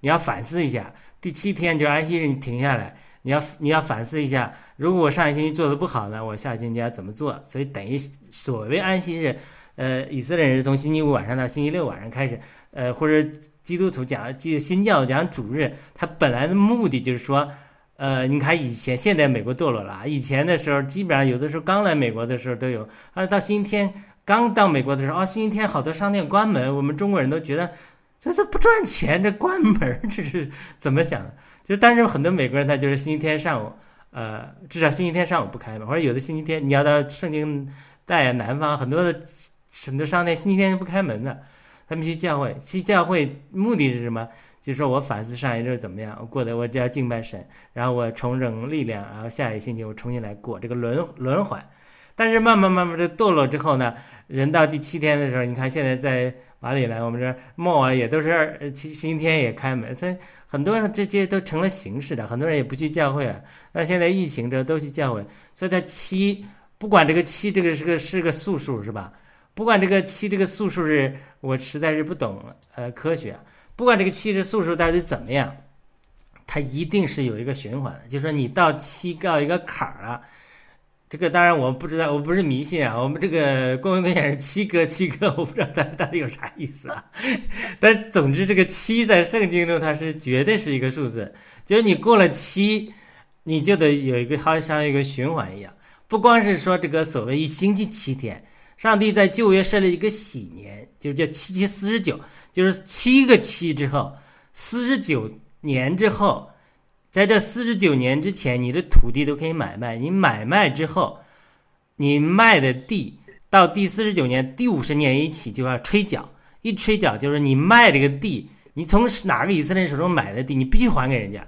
你要反思一下。第七天就是安息日，你停下来，你要你要反思一下，如果我上一星期做的不好呢，我下星期要怎么做？所以等于所谓安息日，呃，以色列人是从星期五晚上到星期六晚上开始，呃，或者基督徒讲新教讲主日，他本来的目的就是说。呃，你看以前，现在美国堕落了，以前的时候基本上有的时候刚来美国的时候都有，啊，到星期天刚到美国的时候，啊，星期天好多商店关门，我们中国人都觉得这这不赚钱，这关门这是怎么想的？就但是很多美国人他就是星期天上午，呃，至少星期天上午不开门，或者有的星期天你要到圣经带南方很多的很多商店星期天不开门的，他们去教会，去教会目的是什么？就是说我反思上一周怎么样，我过得我只要敬拜神，然后我重整力量，然后下一星期我重新来过这个轮轮环。但是慢慢慢慢的堕落之后呢，人到第七天的时候，你看现在在马里兰，我们这末啊也都是星期天也开门，所以很多人这些都成了形式的，很多人也不去教会了。那现在疫情这都去教会，所以在七，不管这个七这个是个是个素数是吧？不管这个七这个素数是，我实在是不懂呃科学。不管这个七的素数到底怎么样，它一定是有一个循环的，就是说你到七到一个坎儿了，这个当然我不知道，我不是迷信啊，我们这个公文科讲是七哥七哥，我不知道它到底有啥意思啊。但总之这个七在圣经中它是绝对是一个数字，就是你过了七，你就得有一个好像一个循环一样，不光是说这个所谓一星期七天，上帝在旧约设立一个喜年，就叫七七四十九。就是七个七之后，四十九年之后，在这四十九年之前，你的土地都可以买卖。你买卖之后，你卖的地到第四十九年、第五十年一起就要吹缴。一吹缴就是你卖这个地，你从哪个以色列人手中买的地，你必须还给人家。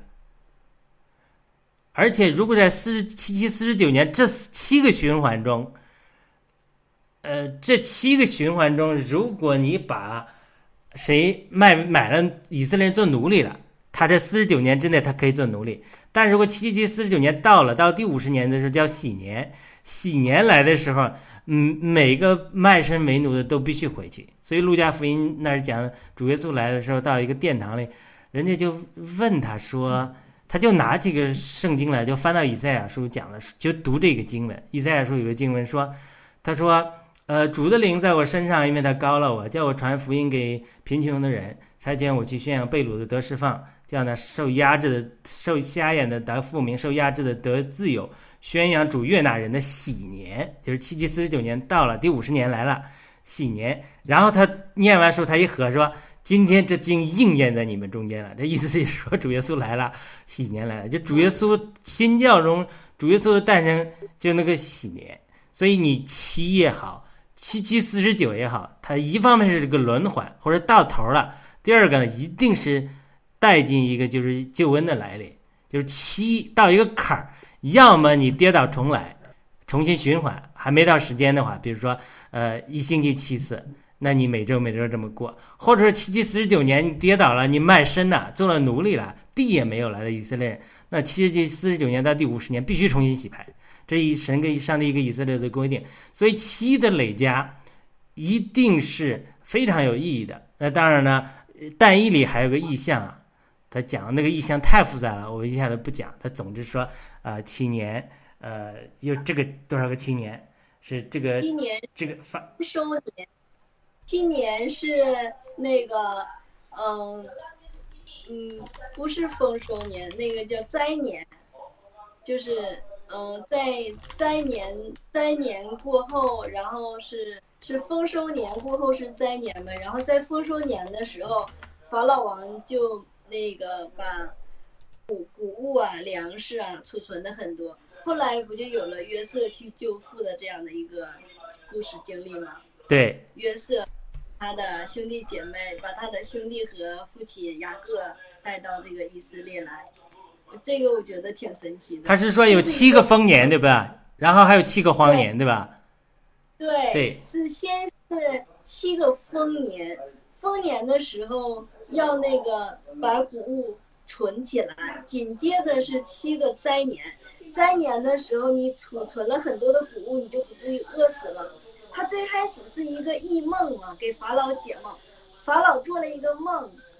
而且，如果在四十七七四十九年这七个循环中，呃，这七个循环中，如果你把谁卖买了以色列人做奴隶了，他这四十九年之内他可以做奴隶。但如果七七七四十九年到了，到第五十年的时候叫喜年，喜年来的时候，嗯，每个卖身为奴的都必须回去。所以路加福音那儿讲，主耶稣来的时候到一个殿堂里，人家就问他说，他就拿这个圣经来，就翻到以赛亚书讲了，就读这个经文。以赛亚书有个经文说，他说。呃，主的灵在我身上，因为他高了我，叫我传福音给贫穷的人，差遣我去宣扬被掳的得释放，叫那受压制的、受瞎眼的得复明，受压制的得自由，宣扬主悦纳人的喜年，就是七七四十九年到了，第五十年来了，喜年。然后他念完书，他一合说，今天这经应验在你们中间了。这意思是说主耶稣来了，喜年来了，就主耶稣新教中主耶稣的诞生就那个喜年。所以你七也好。七七四十九也好，它一方面是这个轮环或者到头了，第二个呢一定是带进一个就是救恩的来临，就是七到一个坎儿，要么你跌倒重来，重新循环，还没到时间的话，比如说呃一星期七次，那你每周每周这么过，或者说七七四十九年你跌倒了，你卖身了，做了奴隶了，地也没有了的以色列人，那七七四十九年到第五十年必须重新洗牌。这一神给上帝一个以色列的规定，所以七的累加一定是非常有意义的。那当然呢，但以理还有个意象啊，他讲那个意象太复杂了，我一下子不讲。他总之说，呃，七年，呃，有这个多少个七年是这个七年这个发收年，七年是那个嗯嗯不是丰收年，那个叫灾年，就是。嗯，在灾年灾年过后，然后是是丰收年过后是灾年嘛，然后在丰收年的时候，法老王就那个把谷谷物啊、粮食啊储存的很多，后来不就有了约瑟去救父的这样的一个故事经历吗？ 对， 约瑟他的兄弟姐妹把他的兄弟和父亲雅各带到这个以色列来。这个我觉得挺神奇的。 他是说有七个丰年，对吧？然后还有七个荒年，对吧？ 对， 对， 是先是七个丰年，丰年的时候要那个把谷物存起来，紧接着是七个灾年，灾年的时候你储存了很多的谷物，你就不至于饿死了。他最开始是一个异梦嘛，给法老解梦，法老做了一个梦。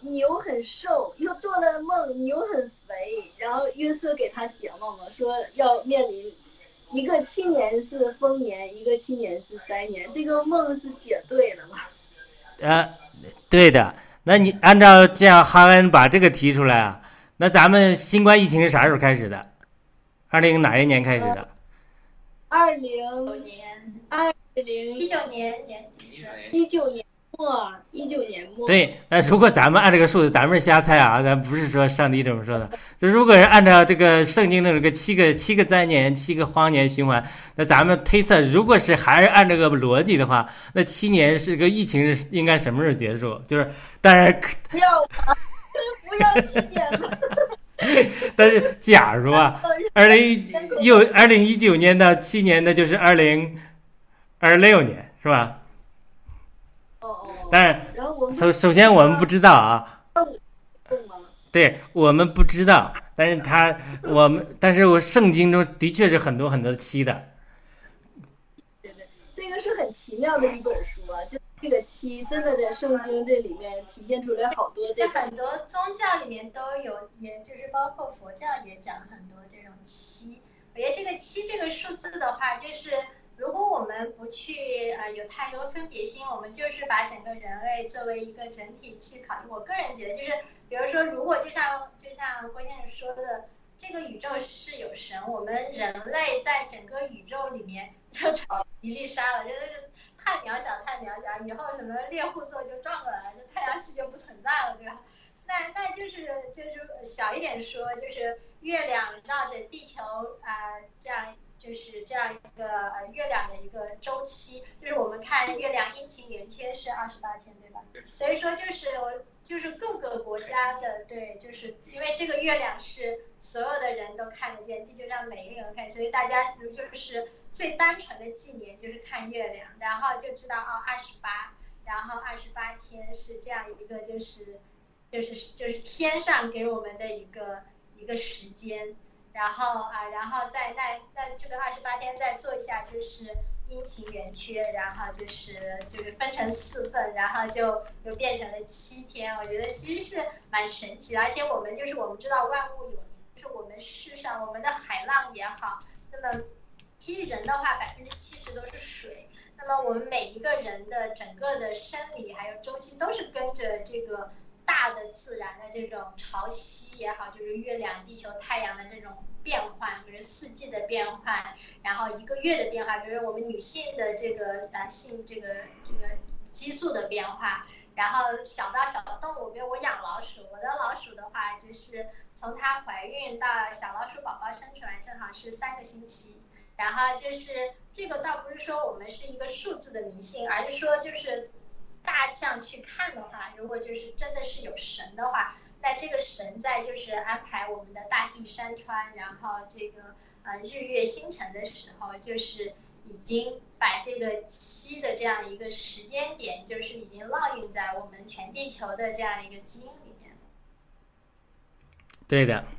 牛很瘦，又做了梦牛很肥，然后约瑟给他解梦嘛，说要面临一个七年是丰年，一个七年是灾年，这个梦是解对了吗？ 呃，对的。那你按照这样，哈恩把这个提出来啊，那咱们新冠疫情是啥时候开始的？二零哪一年开始的？ 二零年， 二零一九年年底， 一九年末，一九年末。 对，那如果咱们按这个数字，咱们是瞎猜啊，咱不是说上帝这么说的。就如果是按照这个圣经的这个七个七个灾年、七个荒年循环，那咱们推测，如果是还是按这个逻辑的话，那七年是个疫情是应该什么时候结束？就是当然不要不要七年了。 但是假如啊，二零一又二零一九年到七年，那就是二零二六年，是吧？但是首首先我们不知道啊，对我们不知道，但是他我们但是我圣经中的确是很多很多期的。 对对，这个是很奇妙的一本书啊，就这个期真的在圣经这里面体现出来好多这个。 很多宗教里面都有，也就是包括佛教也讲很多这种七。我觉得这个七这个数字的话，就是如果我们不去呃有太多分别心，我们就是把整个人类作为一个整体去考虑。我个人觉得，就是比如说，如果就像就像郭先生说的，这个宇宙是有神，我们人类在整个宇宙里面就成一粒沙了，真的是太渺小太渺小，以后什么猎户座就撞过来了，这太阳系就不存在了，对吧？那那就是就是小一点说，就是月亮绕着地球啊、呃，这样就是这样一个呃月亮的一个周期，就是我们看月亮阴晴圆缺是二十八天，对吧？所以说就是我就是各个国家的对，就是因为这个月亮是所有的人都看得见，地球上每一个人都看，所以大家就是最单纯的纪年就是看月亮，然后就知道哦二十八，然后二十八天是这样一个就是。就是就是天上给我们的一个一个时间，然后啊，然后在那那这个二十八天再做一下，就是阴晴圆缺，然后就是就是分成四份，然后就又变成了七天。我觉得其实是蛮神奇的，而且我们就是我们知道万物有灵，就是我们世上我们的海浪也好，那么其实人的话百分之七十都是水，那么我们每一个人的整个的生理还有周期都是跟着这个。大的自然的这种潮汐也好，就是月亮、地球、太阳的这种变换，比如四季的变换，然后一个月的变化，比如我们女性的这个男性这个这个激素的变化，然后小到小动物，比如我养老鼠，我的老鼠的话，就是从它怀孕到小老鼠宝宝生出来，正好是三个星期。然后就是这个倒不是说我们是一个数字的迷信，而是说就是。大象去看的话，如果就是真的是有神的话，那这个神在就是安排我们的大地山川，然后这个呃日月星辰的时候，就是已经把这个七的这样一个时间点，就是已经烙印在我们全地球的这样一个基因里面。 对的。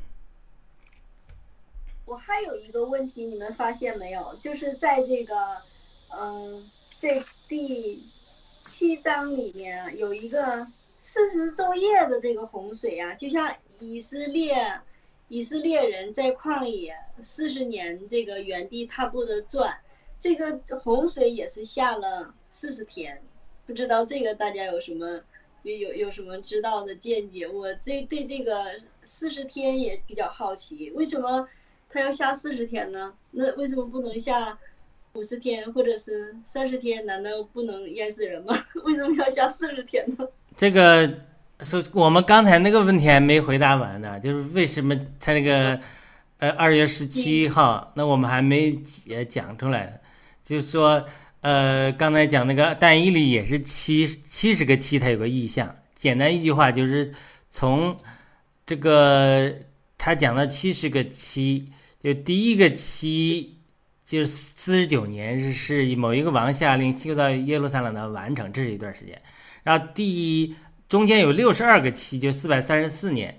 我还有一个问题，你们发现没有？就是在这个嗯、呃，这第。七章里面有一个四十昼夜的这个洪水啊，就像以色列以色列人在旷野四十年这个原地踏步的转，这个洪水也是下了四十天，不知道这个大家有什么有有有什么知道的见解？我这对这个四十天也比较好奇，为什么他要下四十天呢？那为什么不能下？五十天或者是三十天，难道不能淹死人吗？为什么要下四十天呢？ 这个是我们刚才那个问题还没回答完呢，就是为什么他那个呃二月十七号，那我们还没讲出来，就是说呃刚才讲那个但以理也是七七十个七，它有个意象，简单一句话就是从这个他讲到七十个七，就第一个七。就是四十九年是是某一个王下令修造耶路撒冷的完成，这是一段时间。然后第一中间有六十二个期，就四百三十四年，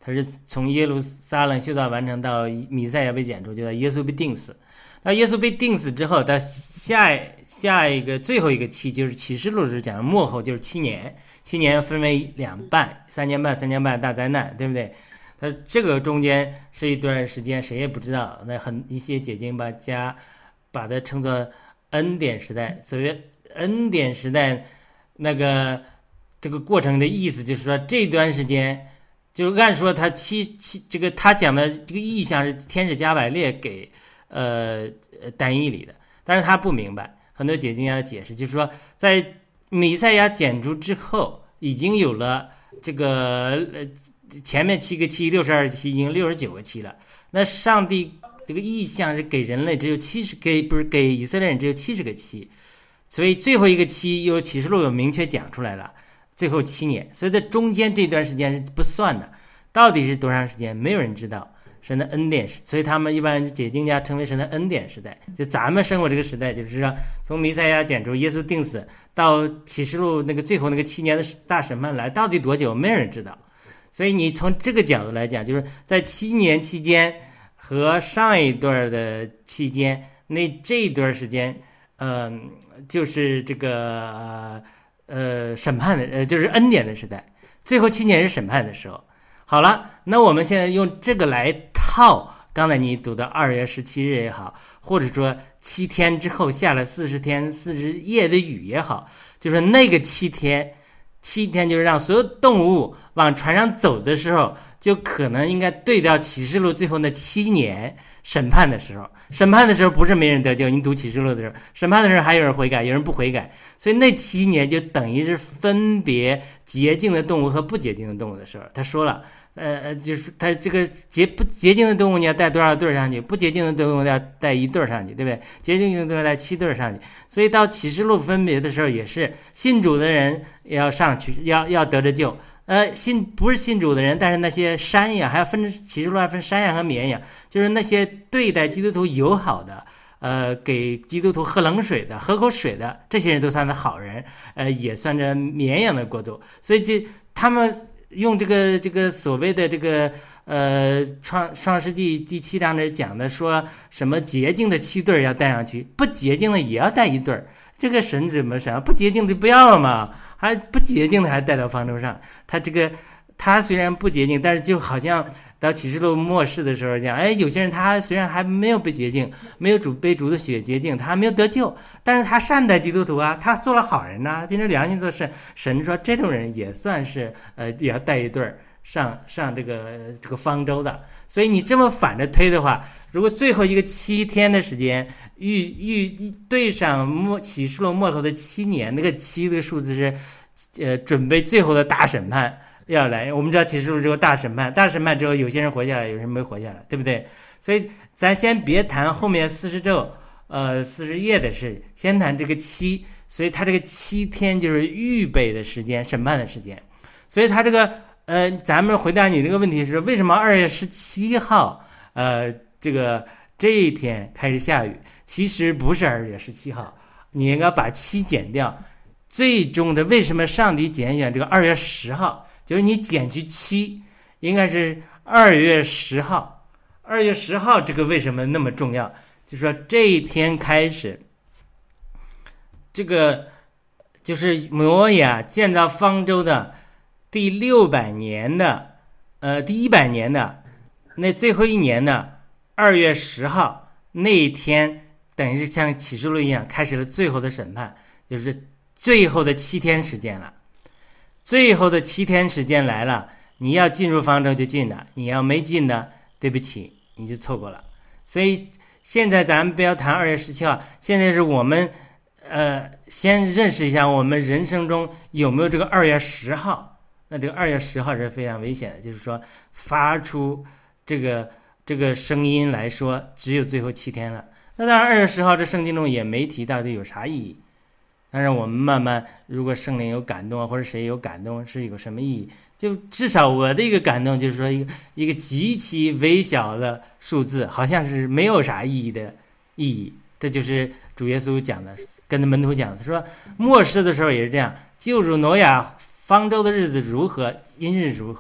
他是从耶路撒冷修道完成到弥赛亚被剪除，就到耶稣被钉死。那耶稣被钉死之后，他下下一个最后一个期就是启示录是讲末后就是七年，七年分为两半，三年半三年半大灾难，对不对？他这个中间是一段时间，谁也不知道。那很一些解经把家把它称作恩典时代。所谓恩典时代，那个这个过程的意思就是说，这段时间就按说他七七这个他讲的这个意象是天使加百列给呃但以理的，但是他不明白。很多解经家的解释就是说，在弥赛亚剪除之后，已经有了这个呃。前面七个期，六十二期已经六十九个期了。那上帝这个意象是给人类只有七十，给不是给以色列人只有七十个期，所以最后一个期有启示录有明确讲出来了，最后七年。所以在中间这段时间是不算的，到底是多长时间，没有人知道。神的恩典，所以他们一般解经家称为神的恩典时代。就咱们生活这个时代，就是说从弥赛亚剪除、耶稣钉死到启示录那个最后那个七年的大审判来，到底多久，没有人知道。所以你从这个角度来讲，就是在七年期间和上一段的期间，那这一段时间，嗯、呃，就是这个呃呃审判的，呃就是恩典的时代，最后七年是审判的时候。好了，那我们现在用这个来套刚才你读的二月十七日也好，或者说七天之后下了四十天四十夜的雨也好，就是那个七天。七天就是让所有动物往船上走的时候，就可能应该对到启示录最后那七年审判的时候。审判的时候不是没人得救，你读启示录的时候，审判的时候还有人悔改，有人不悔改，所以那七年就等于是分别洁净的动物和不洁净的动物的时候。他说了，呃呃，就是他这个洁不洁净的动物你要带多少对上去，不洁净的动物要带一对上去，对不对？洁净的动物带七对上去。所以到启示录分别的时候，也是信主的人要上去，要要得着救。呃，信不是信主的人，但是那些山羊还要分启示录还分山羊和绵羊，就是那些对待基督徒友好的，呃，给基督徒喝冷水的、喝口水的，这些人都算是好人，呃，也算着绵羊的国度。所以这他们用这个这个所谓的这个呃创创世纪第七章这讲的说什么洁净的七对要带上去，不洁净的也要带一对儿。这个神怎么想？不洁净的不要了嘛，还不洁净的还带到方舟上。他这个他虽然不洁净，但是就好像到启示录末世的时候讲，哎，有些人他虽然还没有被洁净，没有主被主的血洁净，他还没有得救，但是他善待基督徒啊，他做了好人呐、啊，凭着良心做事。神说这种人也算是呃也要带一对儿上上这个这个方舟的。所以你这么反着推的话，如果最后一个七天的时间预预对上末启示录末头的七年，那个七的数字是呃准备最后的大审判要来。我们知道启示录之后大审判，大审判之后有些人活下来，有些人没活下来，对不对？所以咱先别谈后面四十昼呃四十夜的事，先谈这个七。所以他这个七天就是预备的时间，审判的时间。所以他这个呃咱们回答你这个问题是为什么二月十七号呃这个这一天开始下雨，其实不是二月十七号，你应该把七减掉。最终的为什么上帝拣选这个二月十号，就是你减去七，应该是二月十号。二月十号这个为什么那么重要？就是说这一天开始，这个就是挪亚建造方舟的第六百年的，呃，第一百年的那最后一年的。二月十号那一天，等于是像启示录一样，开始了最后的审判，就是最后的七天时间了。最后的七天时间来了，你要进入方舟就进了，你要没进的，对不起，你就错过了。所以现在咱们不要谈二月十七号，现在是我们呃先认识一下我们人生中有没有这个二月十号。那这个二月十号是非常危险的，就是说发出这个。这个声音来说只有最后七天了。那当然二月十号这圣经中也没提到底有啥意义，但是我们慢慢如果圣灵有感动或者谁有感动是有什么意义，就至少我的一个感动就是说一个一个极其微小的数字，好像是没有啥意义的意义。这就是主耶稣讲的，跟门徒讲的，说末世的时候也是这样，救主挪亚方舟的日子如何，因日如何，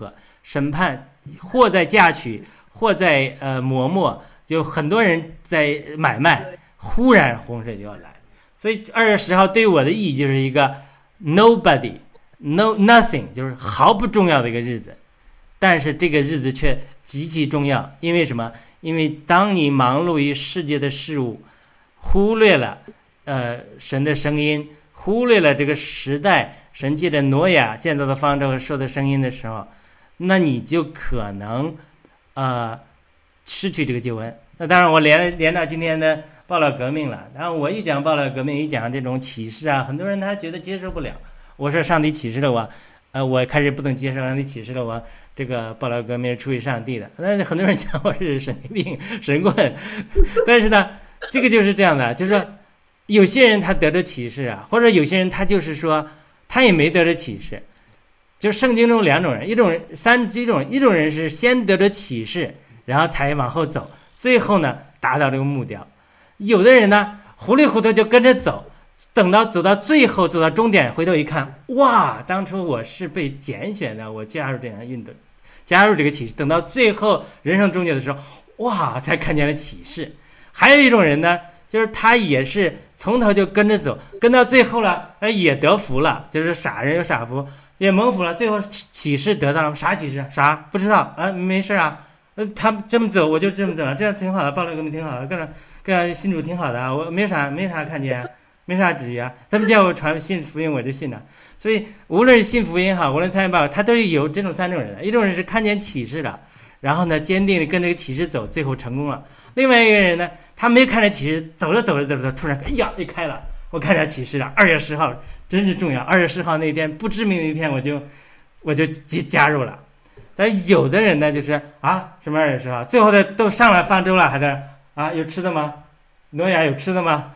审判，或在嫁娶，或在呃磨墨，就很多人在买卖，忽然洪水就要来。所以二月十号对我的意义就是一个 nobody no nothing， 就是毫不重要的一个日子，但是这个日子却极其重要。因为什么？因为当你忙碌于世界的事物，忽略了呃神的声音，忽略了这个时代神借着挪亚建造的方舟和说的声音的时候，那你就可能呃失去这个救恩。那当然我连连到今天的报道革命了，然后我一讲报道革命，一讲这种启示啊，很多人他觉得接受不了。我说上帝启示了我，呃，我开始不能接受上帝启示了我，这个报道革命是出于上帝的。那很多人讲我是神经病、神棍，但是呢，这个就是这样的，就是说有些人他得着启示啊，或者有些人他就是说他也没得着启示。就是圣经中两种人，一种三几种，一种人是先得着启示，然后才往后走，最后呢达到这个目标。有的人呢糊里糊涂就跟着走，等到走到最后，走到终点，回头一看，哇，当初我是被拣选的，我加入这样运动，加入这个启示，等到最后人生终结的时候，哇，才看见了启示。还有一种人呢，就是他也是从头就跟着走，跟到最后了，也得福了，就是傻人有傻福，也蒙福了，最后启示得到了啥启示？啥不知道啊？没事啊，呃，他这么走我就这么走了，这样挺好的，报了革命挺好的，跟跟信主挺好的啊，我没啥没啥看见，没啥质疑啊，他们叫我传信福音我就信了。所以无论是信福音哈，无论参与报，他都是有这种三种人的，一种人是看见启示了，然后呢坚定的跟这个启示走，最后成功了。另外一个人呢，他没看着启示，走着走着走着，突然哎呀一开了，我看见启示了，二月十号真是重要，二月十号那天不知名的一天，我就我就加入了。但有的人呢，就是啊什么二月十号，最后的都上了方舟了，还在啊有吃的吗？挪亚有吃的吗？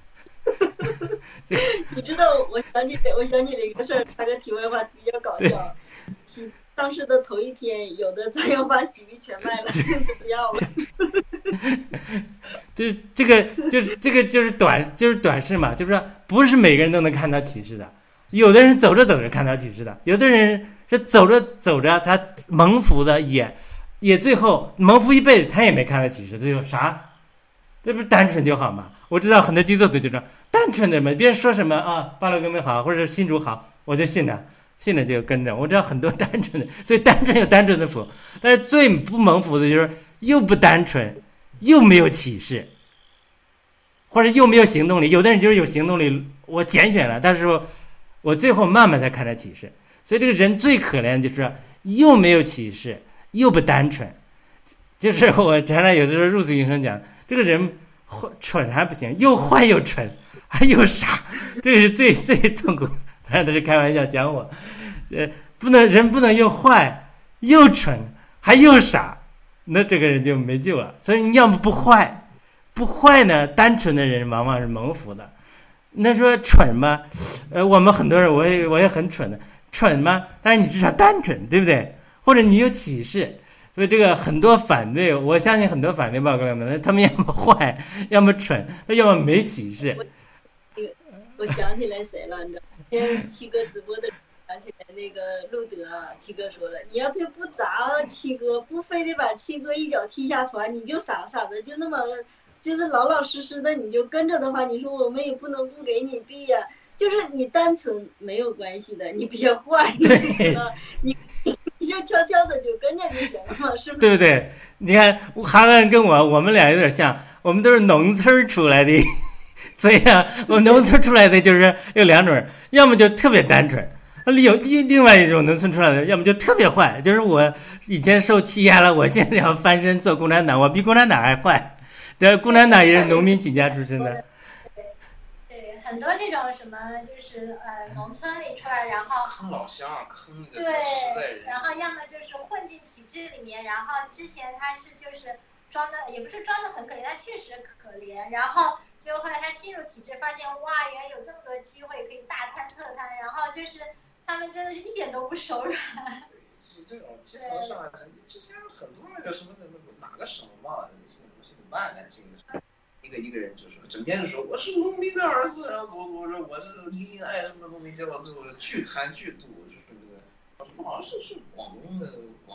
你知道，我想起我想起了一个事儿，他个题外话比较搞笑。当时的头一天，有的咱要把洗涤全卖了，就不要了。 这这个就是这个就是短就是短视嘛，就是说不是每个人都能看到启示的，有的人走着走着看到启示的，有的人是走着走着他蒙福的也也最后蒙福一辈子他也没看到启示，最后啥？这不是单纯就好吗？我知道很多基督徒就这样单纯的嘛，别人说什么啊，巴勒革命好，或者是信主好，我就信了，信了就跟着。我知道很多单纯的，所以单纯有单纯的福，但是最不蒙福的就是又不单纯，又没有启示，或者又没有行动力。有的人就是有行动力，我拣选了，但是我最后慢慢才看到启示。所以这个人最可怜的就是又没有启示，又不单纯。就是我常常有的时候入死医生讲，这个人蠢还不行，又坏又蠢还又傻，这个是最最痛苦。当然都是开玩笑讲我，呃，不能人不能又坏又蠢还又傻，那这个人就没救了。所以你要么不坏，不坏呢，单纯的人往往是蒙福的。那说蠢吗？呃，我们很多人，我也我也很蠢的，蠢吗？但是你至少单纯，对不对？或者你有启示。所以这个很多反对，我相信很多反对报告里面，他们要么坏，要么蠢，要么没启示。 我, 我想起来谁了？你知道，今天七哥直播的，想起来那个路德，七哥说了，你要是不砸七哥，不非得把七哥一脚踢下船，你就傻傻的，就那么就是老老实实的，你就跟着的话，你说我们也不能不给你币呀、啊，就是你单纯没有关系的，你别坏，你知道你。你就悄悄的就跟着就行了嘛，是不是？ 对不对？你看哈兰跟我，我们俩有点像，我们都是农村出来的，所以啊，我农村出来的就是有两种人，要么就特别单纯，有另外一种农村出来的，要么就特别坏，就是我以前受欺压了，我现在要翻身做共产党，我比共产党还坏。对，共产党也是农民起家出身的。 对，很多这种什么就是呃农村里出来，然后坑老乡，坑那个对实在人， 然后要么就是混进体制里面，然后之前他是就是装的，也不是装的很可怜，他确实可怜，然后结果后来他进入体制，发现哇，原来有这么多机会可以大贪特贪，然后就是他们真的是一点都不手软。 对，是这种基层上来人，之前很多那个什么的，那个哪个省忘了，那个姓姓万的姓的。一个一个人就说，整天就说我是农民的儿子，然后怎么怎么说我是理应爱什么农民，结果最后巨贪巨妒，就是这个，好像是是广东的广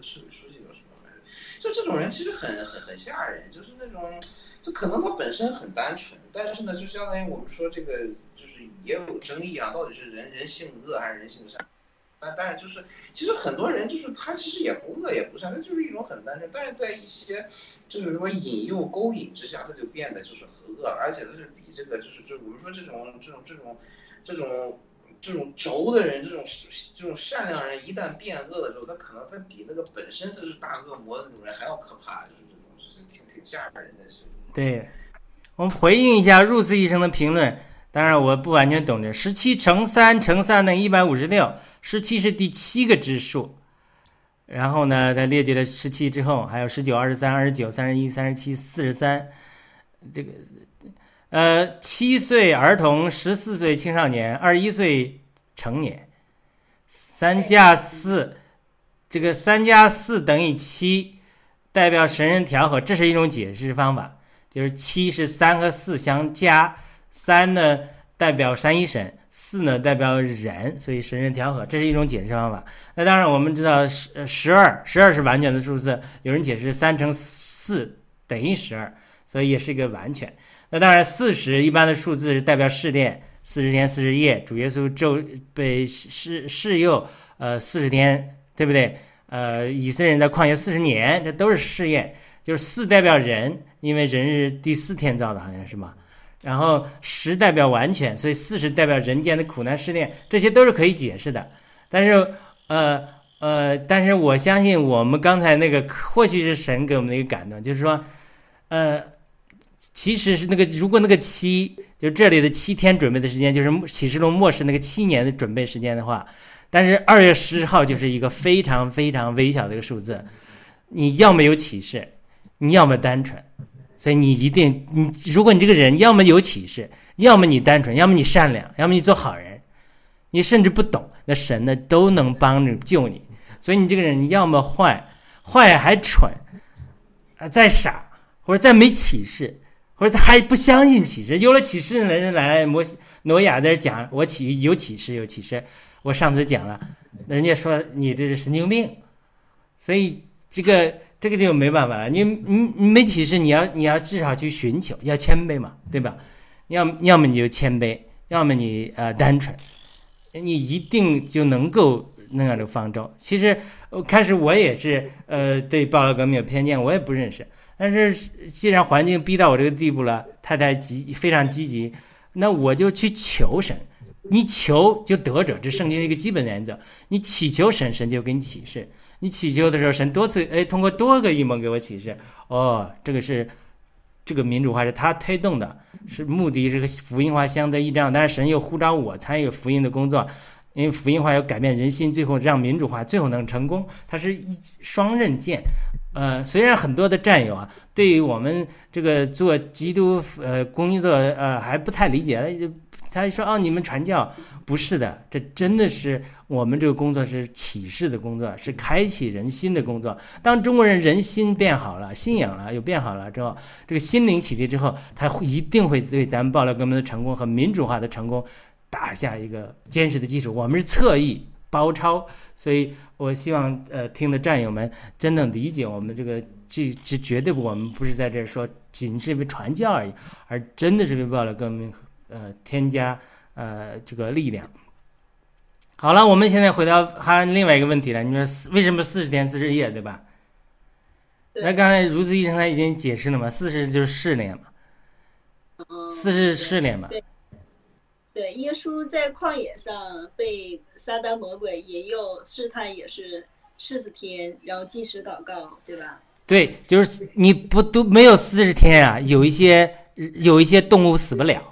市委书记有什么，反正就这种人其实很很很吓人，就是那种就可能他本身很单纯，但是呢，就相当于我们说这个就是也有争议啊，到底是人人性恶还是人性善？但当然就是，其实很多人就是他其实也不恶也不善，他就是一种很单纯，但是在一些就是说引诱勾引之下，他就变得就是很恶，而且他是比这个就是就我们说这种这种这种这种这种轴的人，这种这种善良人，一旦变恶了之后，他可能他比那个本身就是大恶魔的那种人还要可怕，就是这种是挺挺吓人的事。 对，我们回应一下入斯医生的评论。当然我不完全懂这十七乘三乘三等于一百五十六，十七是第七个质数，然后呢他列举了十七之后还有十九、二十三、二十九、三十一、三十七、四十三，这个呃七岁儿童、十四岁青少年、二十一岁成年，三加四，这个三加四等于七，代表神人调和，这是一种解释方法，就是七是三和四相加，三呢代表三一神，四呢代表人，所以神人调和，这是一种解释方法。那当然我们知道十十二十二是完全的数字，有人解释三乘四等于十二，所以也是一个完全。那当然四十一般的数字是代表试炼，四十天四十夜，主耶稣周被试试诱呃四十天，对不对？呃以色列人在旷野四十年，这都是试验，就是四代表人，因为人是第四天造的，好像是吗？然后十代表完全，所以四十代表人间的苦难试炼，这些都是可以解释的。但是呃呃，但是我相信我们刚才那个或许是神给我们的一个感动，就是说呃其实是那个如果那个七就这里的七天准备的时间，就是启示录末世那个七年的准备时间的话，但是二月十号就是一个非常非常微小的一个数字，你要么有启示，你要么单纯。所以你一定，你如果你这个人要么有启示，要么你单纯，要么你善良，要么你做好人，你甚至不懂，那神呢都能帮你救你。所以你这个人要么坏，坏还蠢，啊再傻，或者再没启示，或者他还不相信启示。有了启示的人来摩西挪亚在这讲，我启有启示有启示，我上次讲了，人家说你这是神经病，所以这个。这个就没办法了，你你你没启示，你要你要至少去寻求，要谦卑嘛，对吧？要要么你就谦卑，要么你呃单纯，你一定就能够那样的方舟。其实开始我也是呃对暴乱革命有偏见，我也不认识。但是既然环境逼到我这个地步了，太太积非常积极，那我就去求神。你求就得者，这圣经一个基本原则。你祈求神，神就给你启示。你祈求的时候，神多次哎通过多个异梦给我启示。哦，这个是这个民主化是他推动的，是目的是和福音化相得益彰。但是神又呼召我参与福音的工作，因为福音化要改变人心，最后让民主化最后能成功，它是一双刃剑。呃，虽然很多的战友啊，对于我们这个做基督呃工作呃还不太理解。他说哦，你们传教不是的，这真的是我们这个工作是启示的工作，是开启人心的工作。当中国人人心变好了，信仰了又变好了之后，这个心灵启迪之后，他一定会对咱们暴乱革命的成功和民主化的成功打下一个坚实的基础。我们是侧翼包抄，所以我希望呃听的战友们真的理解我们这个这这绝对不，我们不是在这说仅是为传教而已，而真的是为暴乱革命呃，添加呃这个力量。好了，我们现在回到还另外一个问题了。你说为什么四十天四十夜，对吧？对，那刚才如斯医生他已经解释了嘛，四十就是试炼嘛，四十试炼嘛。 对，对，耶稣在旷野上被撒旦魔鬼引诱试探也是四十天，然后禁食祷告，对吧？ 对，就是你不都没有四十天啊，有一些有一些动物死不了。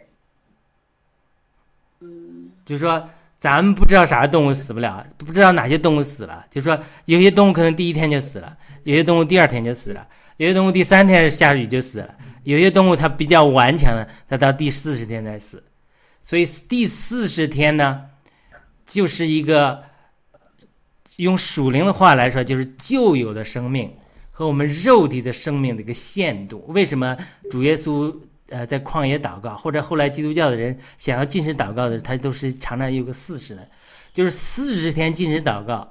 就是说咱们不知道啥动物死不了，不知道哪些动物死了，就是说有些动物可能第一天就死了，有些动物第二天就死了，有些动物第三天下雨就死了，有些动物它比较顽强的，它到第四十天才死。所以第四十天呢，就是一个用属灵的话来说，就是旧有的生命和我们肉体的生命的一个限度。为什么主耶稣呃，在旷野祷告，或者后来基督教的人想要禁食祷告的，他都是常常有个四十的，就是四十天禁食祷告，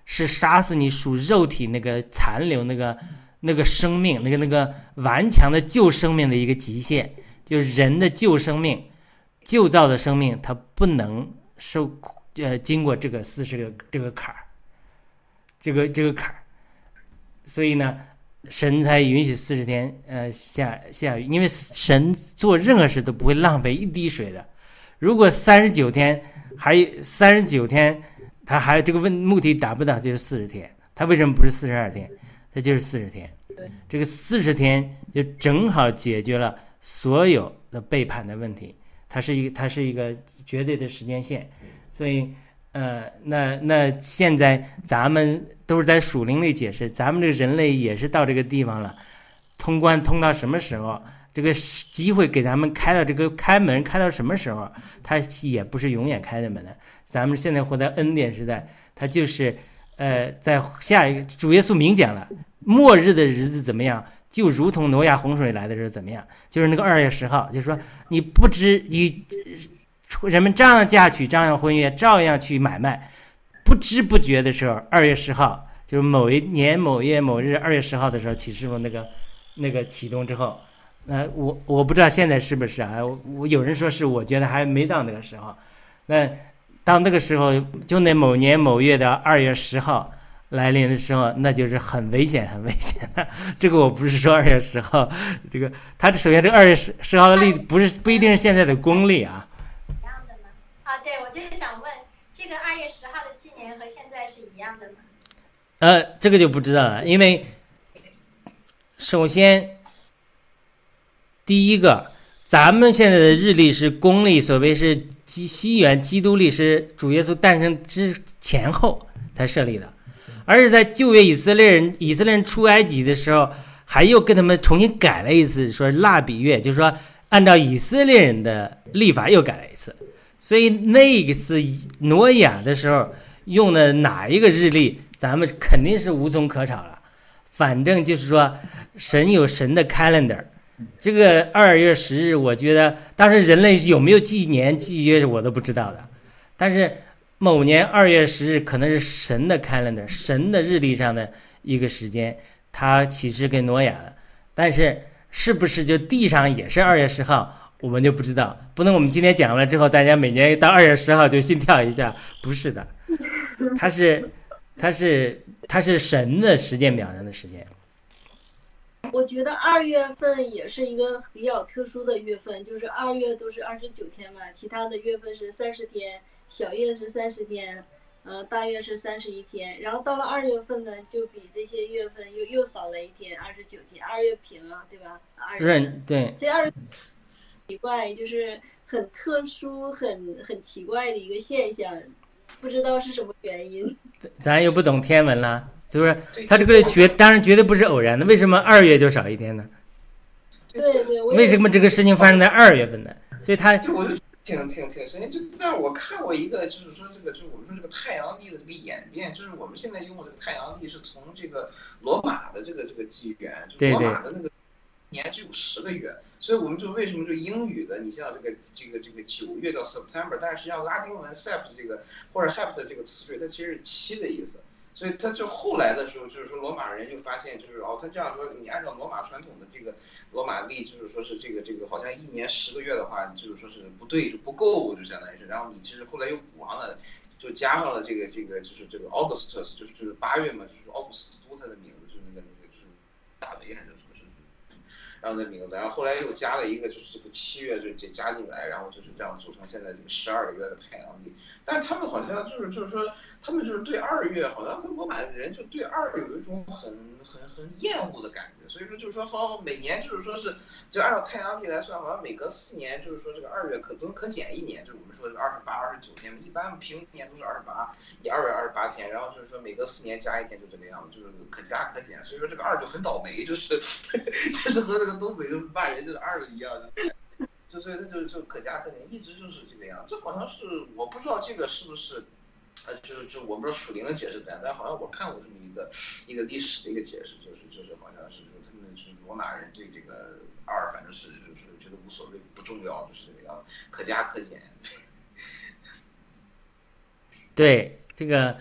是杀死你属肉体那个残留那个那个生命，那个那个顽强的旧生命的一个极限，就是人的旧生命、旧造的生命，它不能受呃经过这个四十个这个坎儿，这个这个坎儿，所以呢，神才允许四十天呃下下雨，因为神做任何事都不会浪费一滴水的。如果三十九天还三十九天，他还这个问目的达不到，就是四十天。他为什么不是四十二天？他就是四十天。这个四十天就正好解决了所有的背叛的问题。它是一个，它是一个绝对的时间线。所以，呃，那那现在咱们都是在属灵里解释，咱们这个人类也是到这个地方了，通关通到什么时候？这个机会给咱们开到这个开门开到什么时候？它也不是永远开的门的。咱们现在活在恩典时代，它就是呃，在下一个主耶稣明讲了，末日的日子怎么样，就如同挪亚洪水来的时候怎么样，就是那个二月十号，就是说你不知你人们照样嫁娶，照样婚约，照样去买卖，不知不觉的时候，二月十号就是某一年某月某日二月十号的时候，启示录那个那个启动之后。那、呃、我我不知道现在是不是啊？我, 我有人说是，我觉得还没到那个时候。那到那个时候，就那某年某月的二月十号来临的时候，那就是很危险，很危险的。这个我不是说二月十号，这个他首先这个二月十十号的历不是不一定是现在的公历啊。 一样的吗？啊，对，我就是想问，这个二月十号的纪年和现在是一样的吗？ 呃，这个就不知道了，因为首先。第一个，咱们现在的日历是公历，所谓是基西元基督历是主耶稣诞生之前后才设立的，而且在旧约以色列人以色列人出埃及的时候，还又跟他们重新改了一次，说腊比月，就是说按照以色列人的历法又改了一次，所以那一次挪亚的时候用的哪一个日历，咱们肯定是无从可找了。反正就是说，神有神的 calendar。这个二月十日，我觉得当时人类有没有纪年纪月我都不知道的，但是某年二月十日可能是神的 calendar， 神的日历上的一个时间，他启示给挪亚的，但是是不是就地上也是二月十号，我们就不知道。不能我们今天讲了之后，大家每年到二月十号就心跳一下，不是的，它是它是它是神的时间表上的时间。 我觉得二月份也是一个比较特殊的月份，就是二月都是二十九天嘛，其他的月份是三十天，小月是三十天，呃，大月是三十一天，然后到了二月份呢，就比这些月份又又少了一天，二十九天，二月平啊，对吧？二月对， 这二奇怪，就是很特殊、很很奇怪的一个现象，不知道是什么原因。 咱又不懂天文了。就是他这个绝当然绝对不是偶然的，为什么二月就少一天呢？ 对对， 为什么这个事情发生在二月份呢？所以他我就挺挺挺神奇。就但是我看过一个，就是说这个，就是我们说这个太阳历的这个演变，就是我们现在用的这个太阳历是从这个罗马的这个这个纪元，就罗马的那个年只有十个月，所以我们就为什么就英语的，你像这个这个这个九月叫 September， 但是实际上拉丁文 sept 这个或者 hept 这个词缀，它其实是七的意思。所以他就后来的时候，就是说罗马人就发现，就是哦，他这样说，你按照罗马传统的这个罗马历，就是说是这个这个好像一年十个月的话，就是说是不对，就不够，就相当于是。然后你其实后来又补上了，就加上了这个这个就是这个 Augustus， 就是就是八月嘛，就是奥古斯都他的名字，就是那个那个就是大维还是什么是，然后那名字，然后后来又加了一个就是这个七月就加进来，然后就是这样组成现在这个十二个月的太阳历。但他们好像就是就是说。他们就是对二月，好像他罗马人就对二月有一种很很很厌恶的感觉，所以说就是说，好像每年就是说是，就按照太阳历来算，好像每隔四年就是说这个二月可增可减一年，就是我们说的二十八、二十九天，一般平年都是二十八，以二月二十八天，然后就是说每隔四年加一天就这个样子，就是可加可减，所以说这个二就很倒霉，就是就是和那个东北就骂人就是二一样的。就所以他就就可加可减，一直就是这个样。这好像是我不知道这个是不是。呃，就是就我不知道属灵的解释在，但好像我看过这么一个一个历史的一个解释，就是就是好像是他们是罗马人对这个二，反正是就是觉得无所谓不重要，就是这个样子，可加可减。 对这个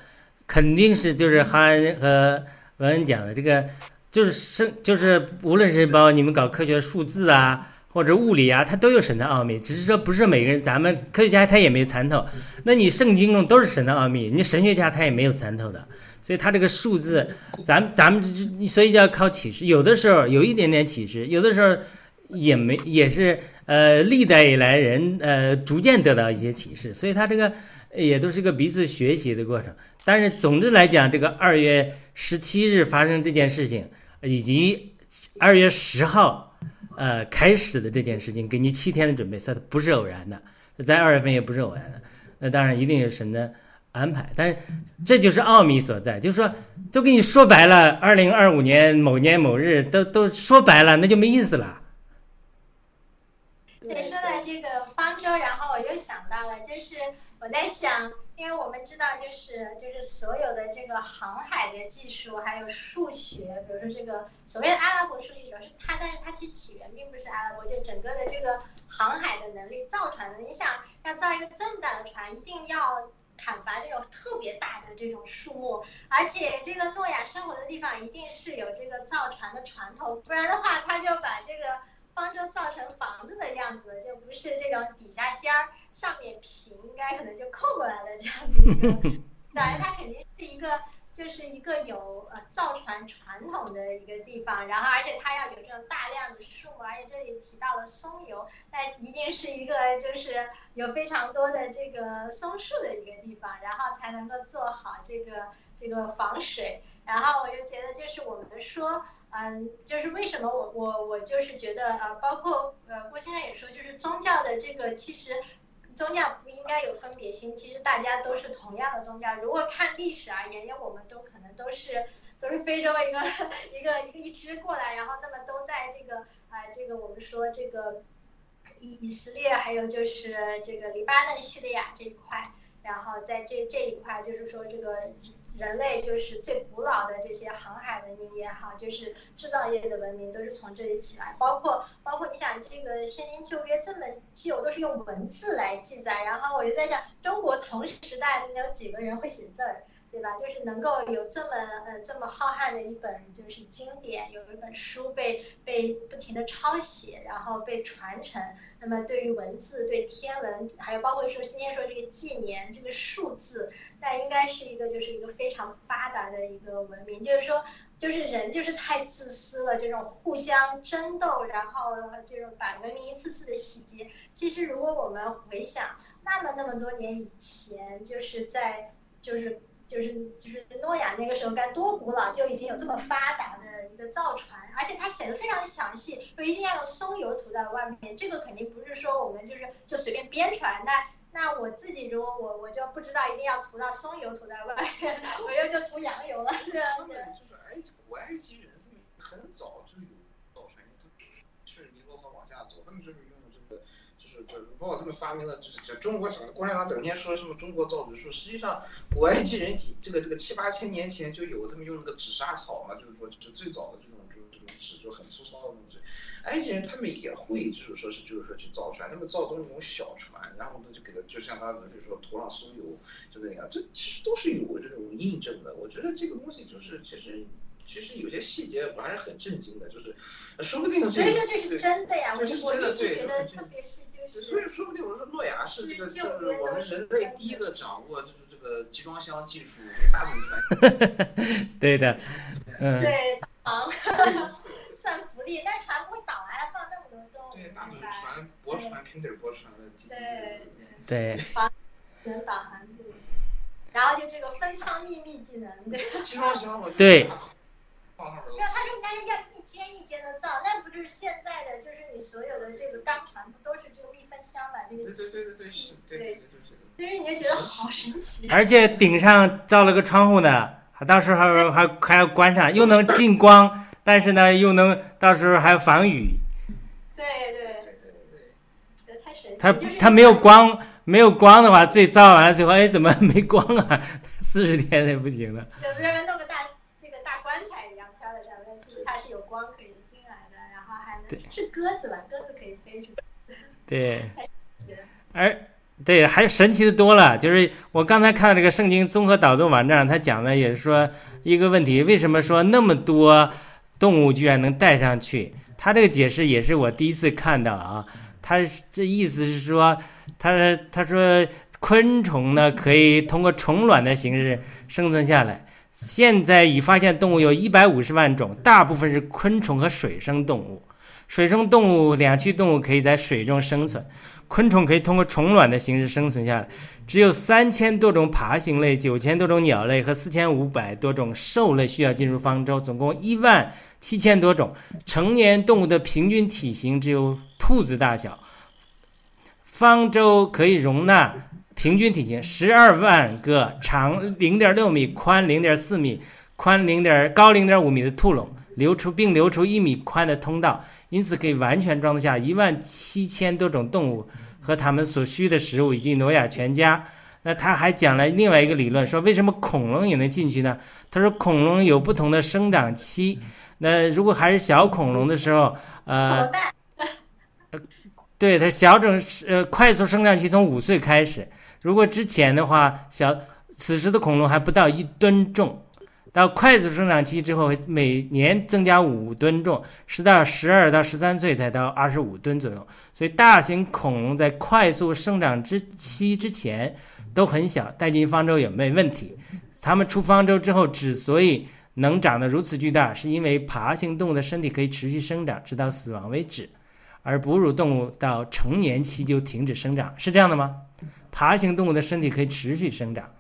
肯定是就是哈恩和文恩讲的这个，就是生就是无论是包括你们搞科学数字啊。或者物理啊，它都有神的奥秘，只是说不是每个人，咱们科学家他也没有参透。那你圣经中都是神的奥秘，你神学家他也没有参透的，所以他这个数字，咱咱们所以就要靠启示。有的时候有一点点启示，有的时候也没也是呃历代以来人呃逐渐得到一些启示，所以他这个也都是个彼此学习的过程。但是总之来讲，这个二月十七日发生这件事情，以及二月十号。呃，开始的这件事情，给你七天的准备，它不是偶然的，在二月份也不是偶然的，那当然一定是神的安排。但是这就是奥秘所在，就是说，都给你说白了，二零二五年某年某日都都说白了，那就没意思了。 对，说到这个方舟，然后我又想到了，就是我在想，因为我们知道，就是就是所有的这个航海的技术，还有数学，比如说这个所谓的阿拉伯数学主要是它，但是它其实起源并不是阿拉伯，就整个的这个航海的能力、造船的，你想要造一个这么大的船，一定要砍伐这种特别大的这种树木，而且这个诺亚生活的地方一定是有这个造船的船头，不然的话，他就把这个方舟造成房子的样子了，就不是这种底下尖儿上面平，应该可能就扣过来了这样子一个，对，它肯定是一个就是一个有呃造船传统的一个地方，然后而且它要有这种大量的树木，而且这里提到了松油，那一定是一个就是有非常多的这个松树的一个地方，然后才能够做好这个这个防水。然后我就觉得就是我们说。嗯，就是为什么我我我就是觉得呃，包括呃郭先生也说，就是宗教的这个其实宗教不应该有分别心，其实大家都是同样的宗教。如果看历史而言，因为我们都可能都是都是非洲一个一个一个一支过来，然后那么都在这个啊、呃、这个我们说这个以以色列还有就是这个黎巴嫩叙利亚这一块，然后在这这一块就是说这个。人类就是最古老的这些航海文明也好，就是制造业的文明都是从这里起来，包括包括你想这个圣经旧约这么旧都是用文字来记载，然后我就在想中国同时代有几个人会写字儿，对吧？就是能够有这么呃这么浩瀚的一本就是经典，有一本书被被不停的抄写，然后被传承。那么对于文字、对天文，还有包括说今天说这个纪年、这个数字，那应该是一个就是一个非常发达的一个文明。就是说，就是人就是太自私了，这种互相争斗，然后这种把文明一次次的洗劫。其实如果我们回想，那么那么多年以前，就是在就是。就是就是诺亚那个时候该多古老，就已经有这么发达的一个造船，而且它写的非常详细，说一定要用松油涂在外面。这个肯定不是说我们就是就随便编出来。那那我自己如果我我就不知道一定要涂到松油涂在外面，我又就涂羊油了。对他们就是埃古埃及人很早就有造船，是尼罗河往下走，他们就是用这个。就是包括他们发明了，就是中国整共产党整天说什么中国造纸术，实际上古埃及人几这个这个七八千年前就有，他们用那个纸莎草嘛，就是说就最早的这种这种这种纸就很粗糙的东西。埃及人他们也会就是说是就是说去造船，他们造都是那种小船，然后他就给他就像他比如说涂上松油就那样，这其实都是有这种印证的。我觉得这个东西就是其实。其实有些细节我还是很震惊的，就是说不定这所以说这是真的呀， 我是真的，对，觉得特别是就是， 所以说不定我说诺亚是这个就是我们人类第一个掌握就是这个集装箱技术，这个大轮船。 对的，嗯。 对，航算福利，但船不会倒来了，放那么多东西。 对，大轮船、驳船、平底驳船的。 对对。 能导航技能，然后就这个分舱秘密技能，对。 集装箱我对。 没有，他说应该是要一间一间的造，那不就是现在的，就是你所有的这个钢船不都是这个密封箱嘛？这个气，对对对，就是你就觉得好神奇。 而且顶上造了个窗户呢，到时候还还要关上，又能进光，但是呢又能到时候还要防雨。 对对对对对，太神奇。 它它没有光，没有光的话，最造完了最后，哎，怎么没光啊？四十天也不行了。 就不是弄个大这个大棺材一样飘在上面，其实它是有光可以进来的，然后还能是鸽子吧？鸽子可以飞出去。 对。而对，还神奇的多了。就是我刚才看这个圣经综合导读网站，他讲的也是说一个问题，为什么说那么多动物居然能带上去？他这个解释也是我第一次看到啊。他这意思是说，他他说昆虫呢可以通过虫卵的形式生存下来。现在已发现动物有一百五十万种，大部分是昆虫和水生动物。水生动物、两栖动物可以在水中生存，昆虫可以通过虫卵的形式生存下来。只有三千多种爬行类、九千多种鸟类和四千五百多种兽类需要进入方舟，总共一万七千多种。成年动物的平均体型只有兔子大小，方舟可以容纳平均体型十二万个长零点六米、宽零点四米、宽零点高零点五米的兔笼，流出并流出一米宽的通道，因此可以完全装得下一万七千多种动物和它们所需的食物以及挪亚全家。那他还讲了另外一个理论，说为什么恐龙也能进去呢？他说恐龙有不同的生长期，那如果还是小恐龙的时候，呃，对，它小种呃快速生长期从五岁开始。如果之前的话，小此时的恐龙还不到一吨重，到快速生长期之后，每年增加五吨重，十到十二到十三岁才到二十五吨左右。所以大型恐龙在快速生长之期之前都很小，带进方舟也没问题。它们出方舟之后之所以能长得如此巨大，是因为爬行动物的身体可以持续生长直到死亡为止，而哺乳动物到成年期就停止生长，是这样的吗？爬行动物的身体可以持续生长。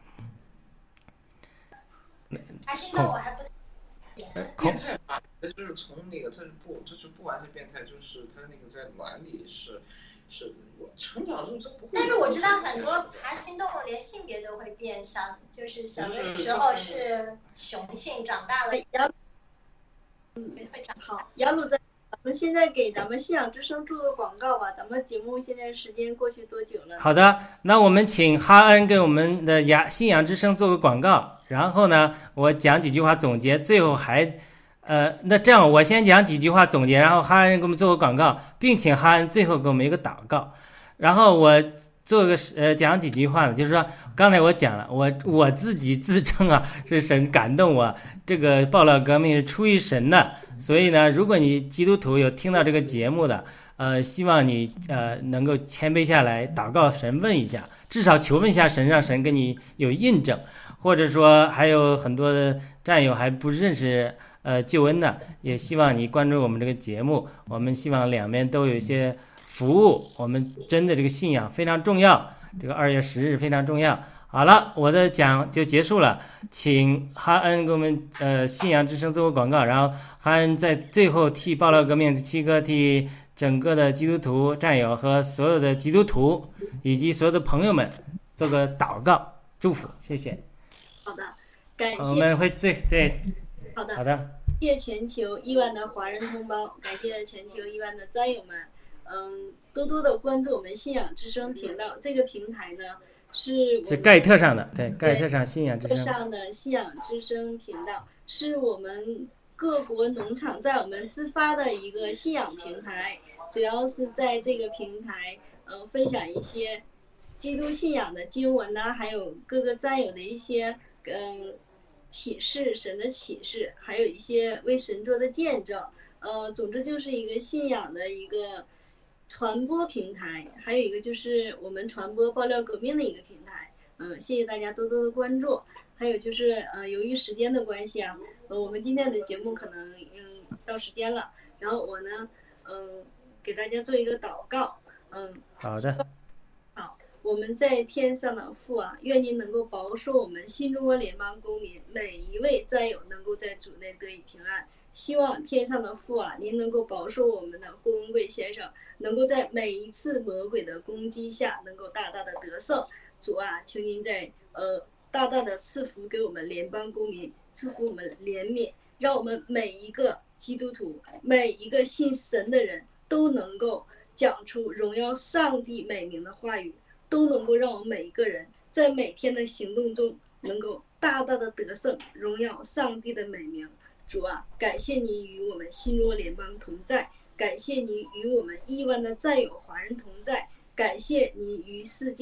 爬行动物还不变态吧？它就是从那个，它是不，就是不完全变态，就是它那个在卵里是是成长中它不会。 但是我知道很多爬行动物连性别都会变，小就是小的时候是雄性，长大了嗯会长好。杨鲁在。咱们现在给咱们信仰之声做个广告吧，咱们节目现在时间过去多久了？ 好的，那我们请哈恩给我们的雅信仰之声做个广告，然后呢，我讲几句话总结，最后还，呃，那这样我先讲几句话总结，然后哈恩给我们做个广告，并请哈恩最后给我们一个祷告，然后我做个呃讲几句话呢，就是说刚才我讲了，我我自己自称啊是神感动我，这个爆料革命是出于神的。所以呢，如果你基督徒有听到这个节目的，呃，希望你呃能够谦卑下来，祷告神问一下，至少求问一下神，让神跟你有印证，或者说还有很多的战友还不认识呃救恩的，也希望你关注我们这个节目，我们希望两边都有一些服务，我们真的这个信仰非常重要，这个二月十日非常重要。好了，我的讲就结束了，请哈恩给我们呃信仰之声做个广告，然后哈恩在最后替爆料革命七哥、替整个的基督徒战友和所有的基督徒以及所有的朋友们做个祷告祝福，谢谢。 好的，感谢。 我们会最对。 好的。 好的。 谢全球亿万的华人同胞，感谢全球亿万的战友们，嗯，多多的关注我们信仰之声频道这个平台呢。是是盖特上的，对，盖特上信仰之声上的信仰之声频道，是我们各国农场在我们自发的一个信仰平台，主要是在这个平台，嗯、呃，分享一些基督信仰的经文呐、啊，还有各个战友的一些嗯启示，神的启示，还有一些为神做的见证，呃，总之就是一个信仰的一个。传播平台，还有一个就是我们传播爆料革命的一个平台，嗯，谢谢大家多多的关注。还有就是，呃，由于时间的关系啊，呃，我们今天的节目可能嗯到时间了，然后我呢，嗯，给大家做一个祷告，嗯， 好的， 好，我们在天上的父啊，愿您能够保守我们新中国联邦公民每一位战友能够在主内得以平安。希望天上的父啊，您能够保守我们的郭文贵先生，能够在每一次魔鬼的攻击下，能够大大的得胜。主啊，求您在呃大大的赐福给我们联邦公民，赐福我们怜悯，让我们每一个基督徒，每一个信神的人都能够讲出荣耀上帝美名的话语，都能够让我们每一个人在每天的行动中能够大大的得胜，荣耀上帝的美名。主啊，感谢你与我们新中国联邦同在，感谢你与我们亿万的战友华人同在，感谢你与世界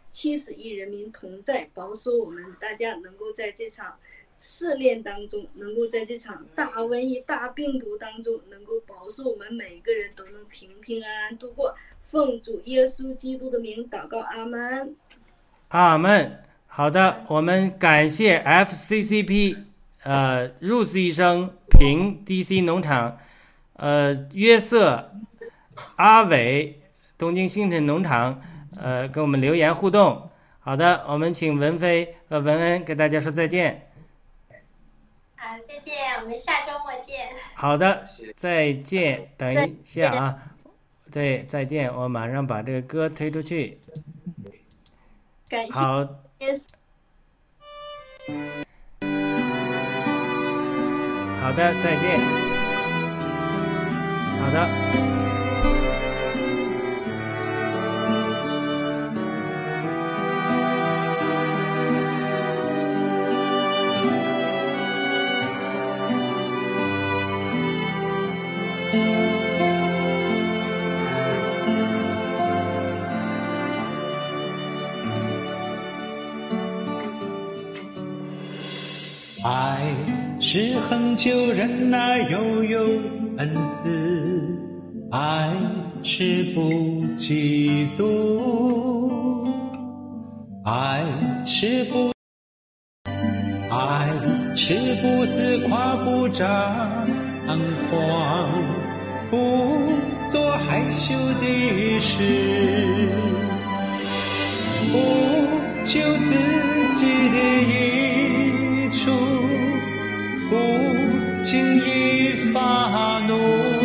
七十亿人民同在，保守我们大家能够在这场试炼当中，能够在这场大瘟疫、大病毒当中，能够保守我们每个人都能平平安安度过。奉主耶稣基督的名祷告，阿门。 阿门。好的，我们感谢 F C C P， 呃，Ruth 医生、平 D C 农场，呃，约瑟、阿伟、东京星辰农场，呃，跟我们留言互动。好的，我们请文飞和文恩跟大家说再见。 好，再见，我们下周末见。 好的，再见。等一下啊，对，再见。我马上把这个歌推出去。 感谢。 好。好的，再见。好的。 爱是恒久忍耐，又有恩慈；爱是不嫉妒，爱是不爱是不自夸，不张狂，不做害羞的事，不求自己的益处，不轻易发怒，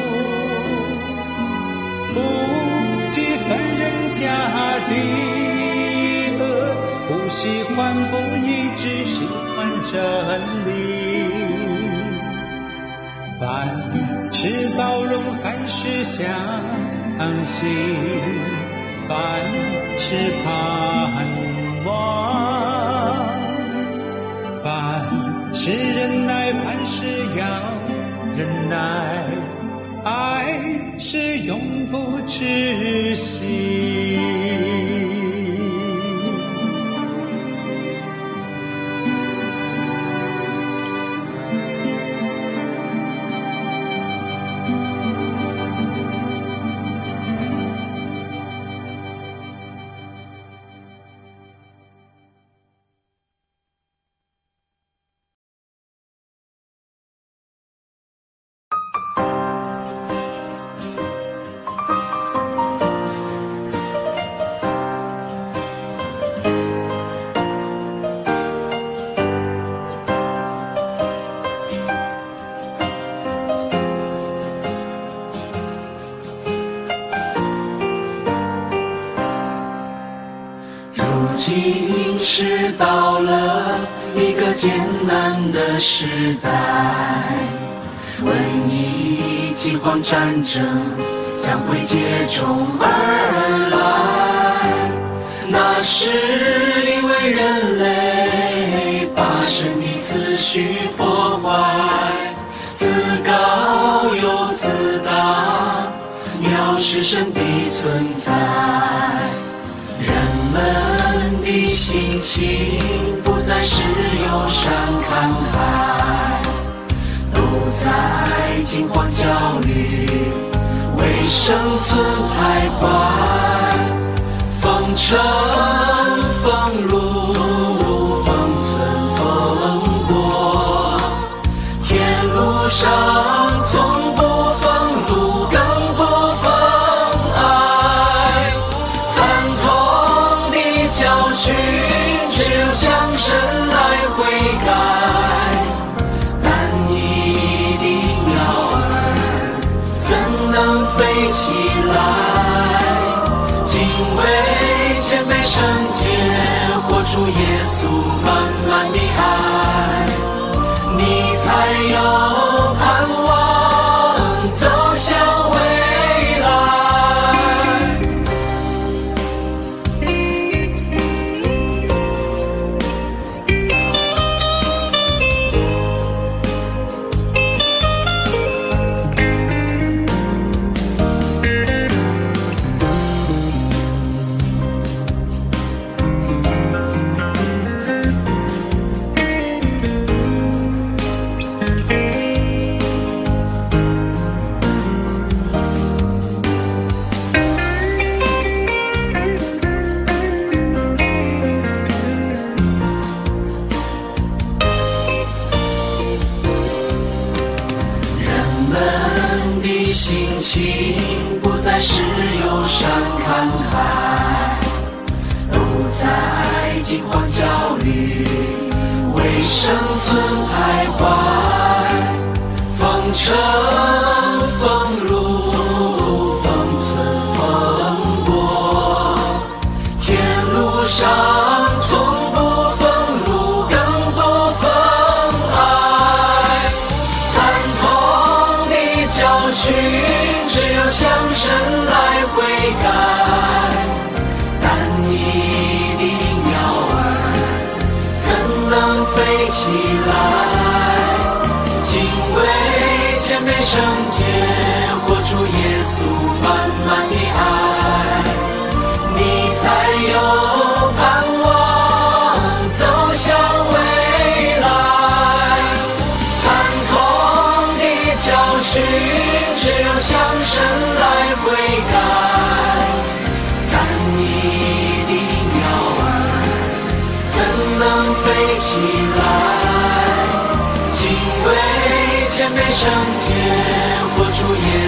不计算人家的恶，不喜欢不义，只喜欢真理。凡事包容，凡事相信，凡事盼望，凡事忍耐，凡事要忍耐，爱是永不止息。 今是到了一个艰难的时代，瘟疫、饥荒、战争将会接踵而来。那是因为人类把神的次序破坏，自高又自大，藐视神的存在。人们的心情不再是忧伤慷慨，都在惊慌焦虑，为生存徘徊。风尘风露，风存风过，天路上从不封路，更不封爱。惨痛的教训，只有向神来悔改。但你的鸟儿怎能飞起来？敬畏谦卑圣洁，活出耶稣满满的爱，你才有盼望走向未来。 情不再是忧伤看海，都在惊慌焦虑，为生存徘徊。风尘风入，风存风过，天路上从不封路，更不封爱。惨痛的教训，只有向神来悔改。但你的鸟儿怎能飞起来？敬畏谦卑圣洁，活出耶稣满满的爱，你才有盼望走向未来。惨痛的教训，只有向神来悔改。但你的鸟儿怎能飞起来？敬畏谦卑圣洁，活出耶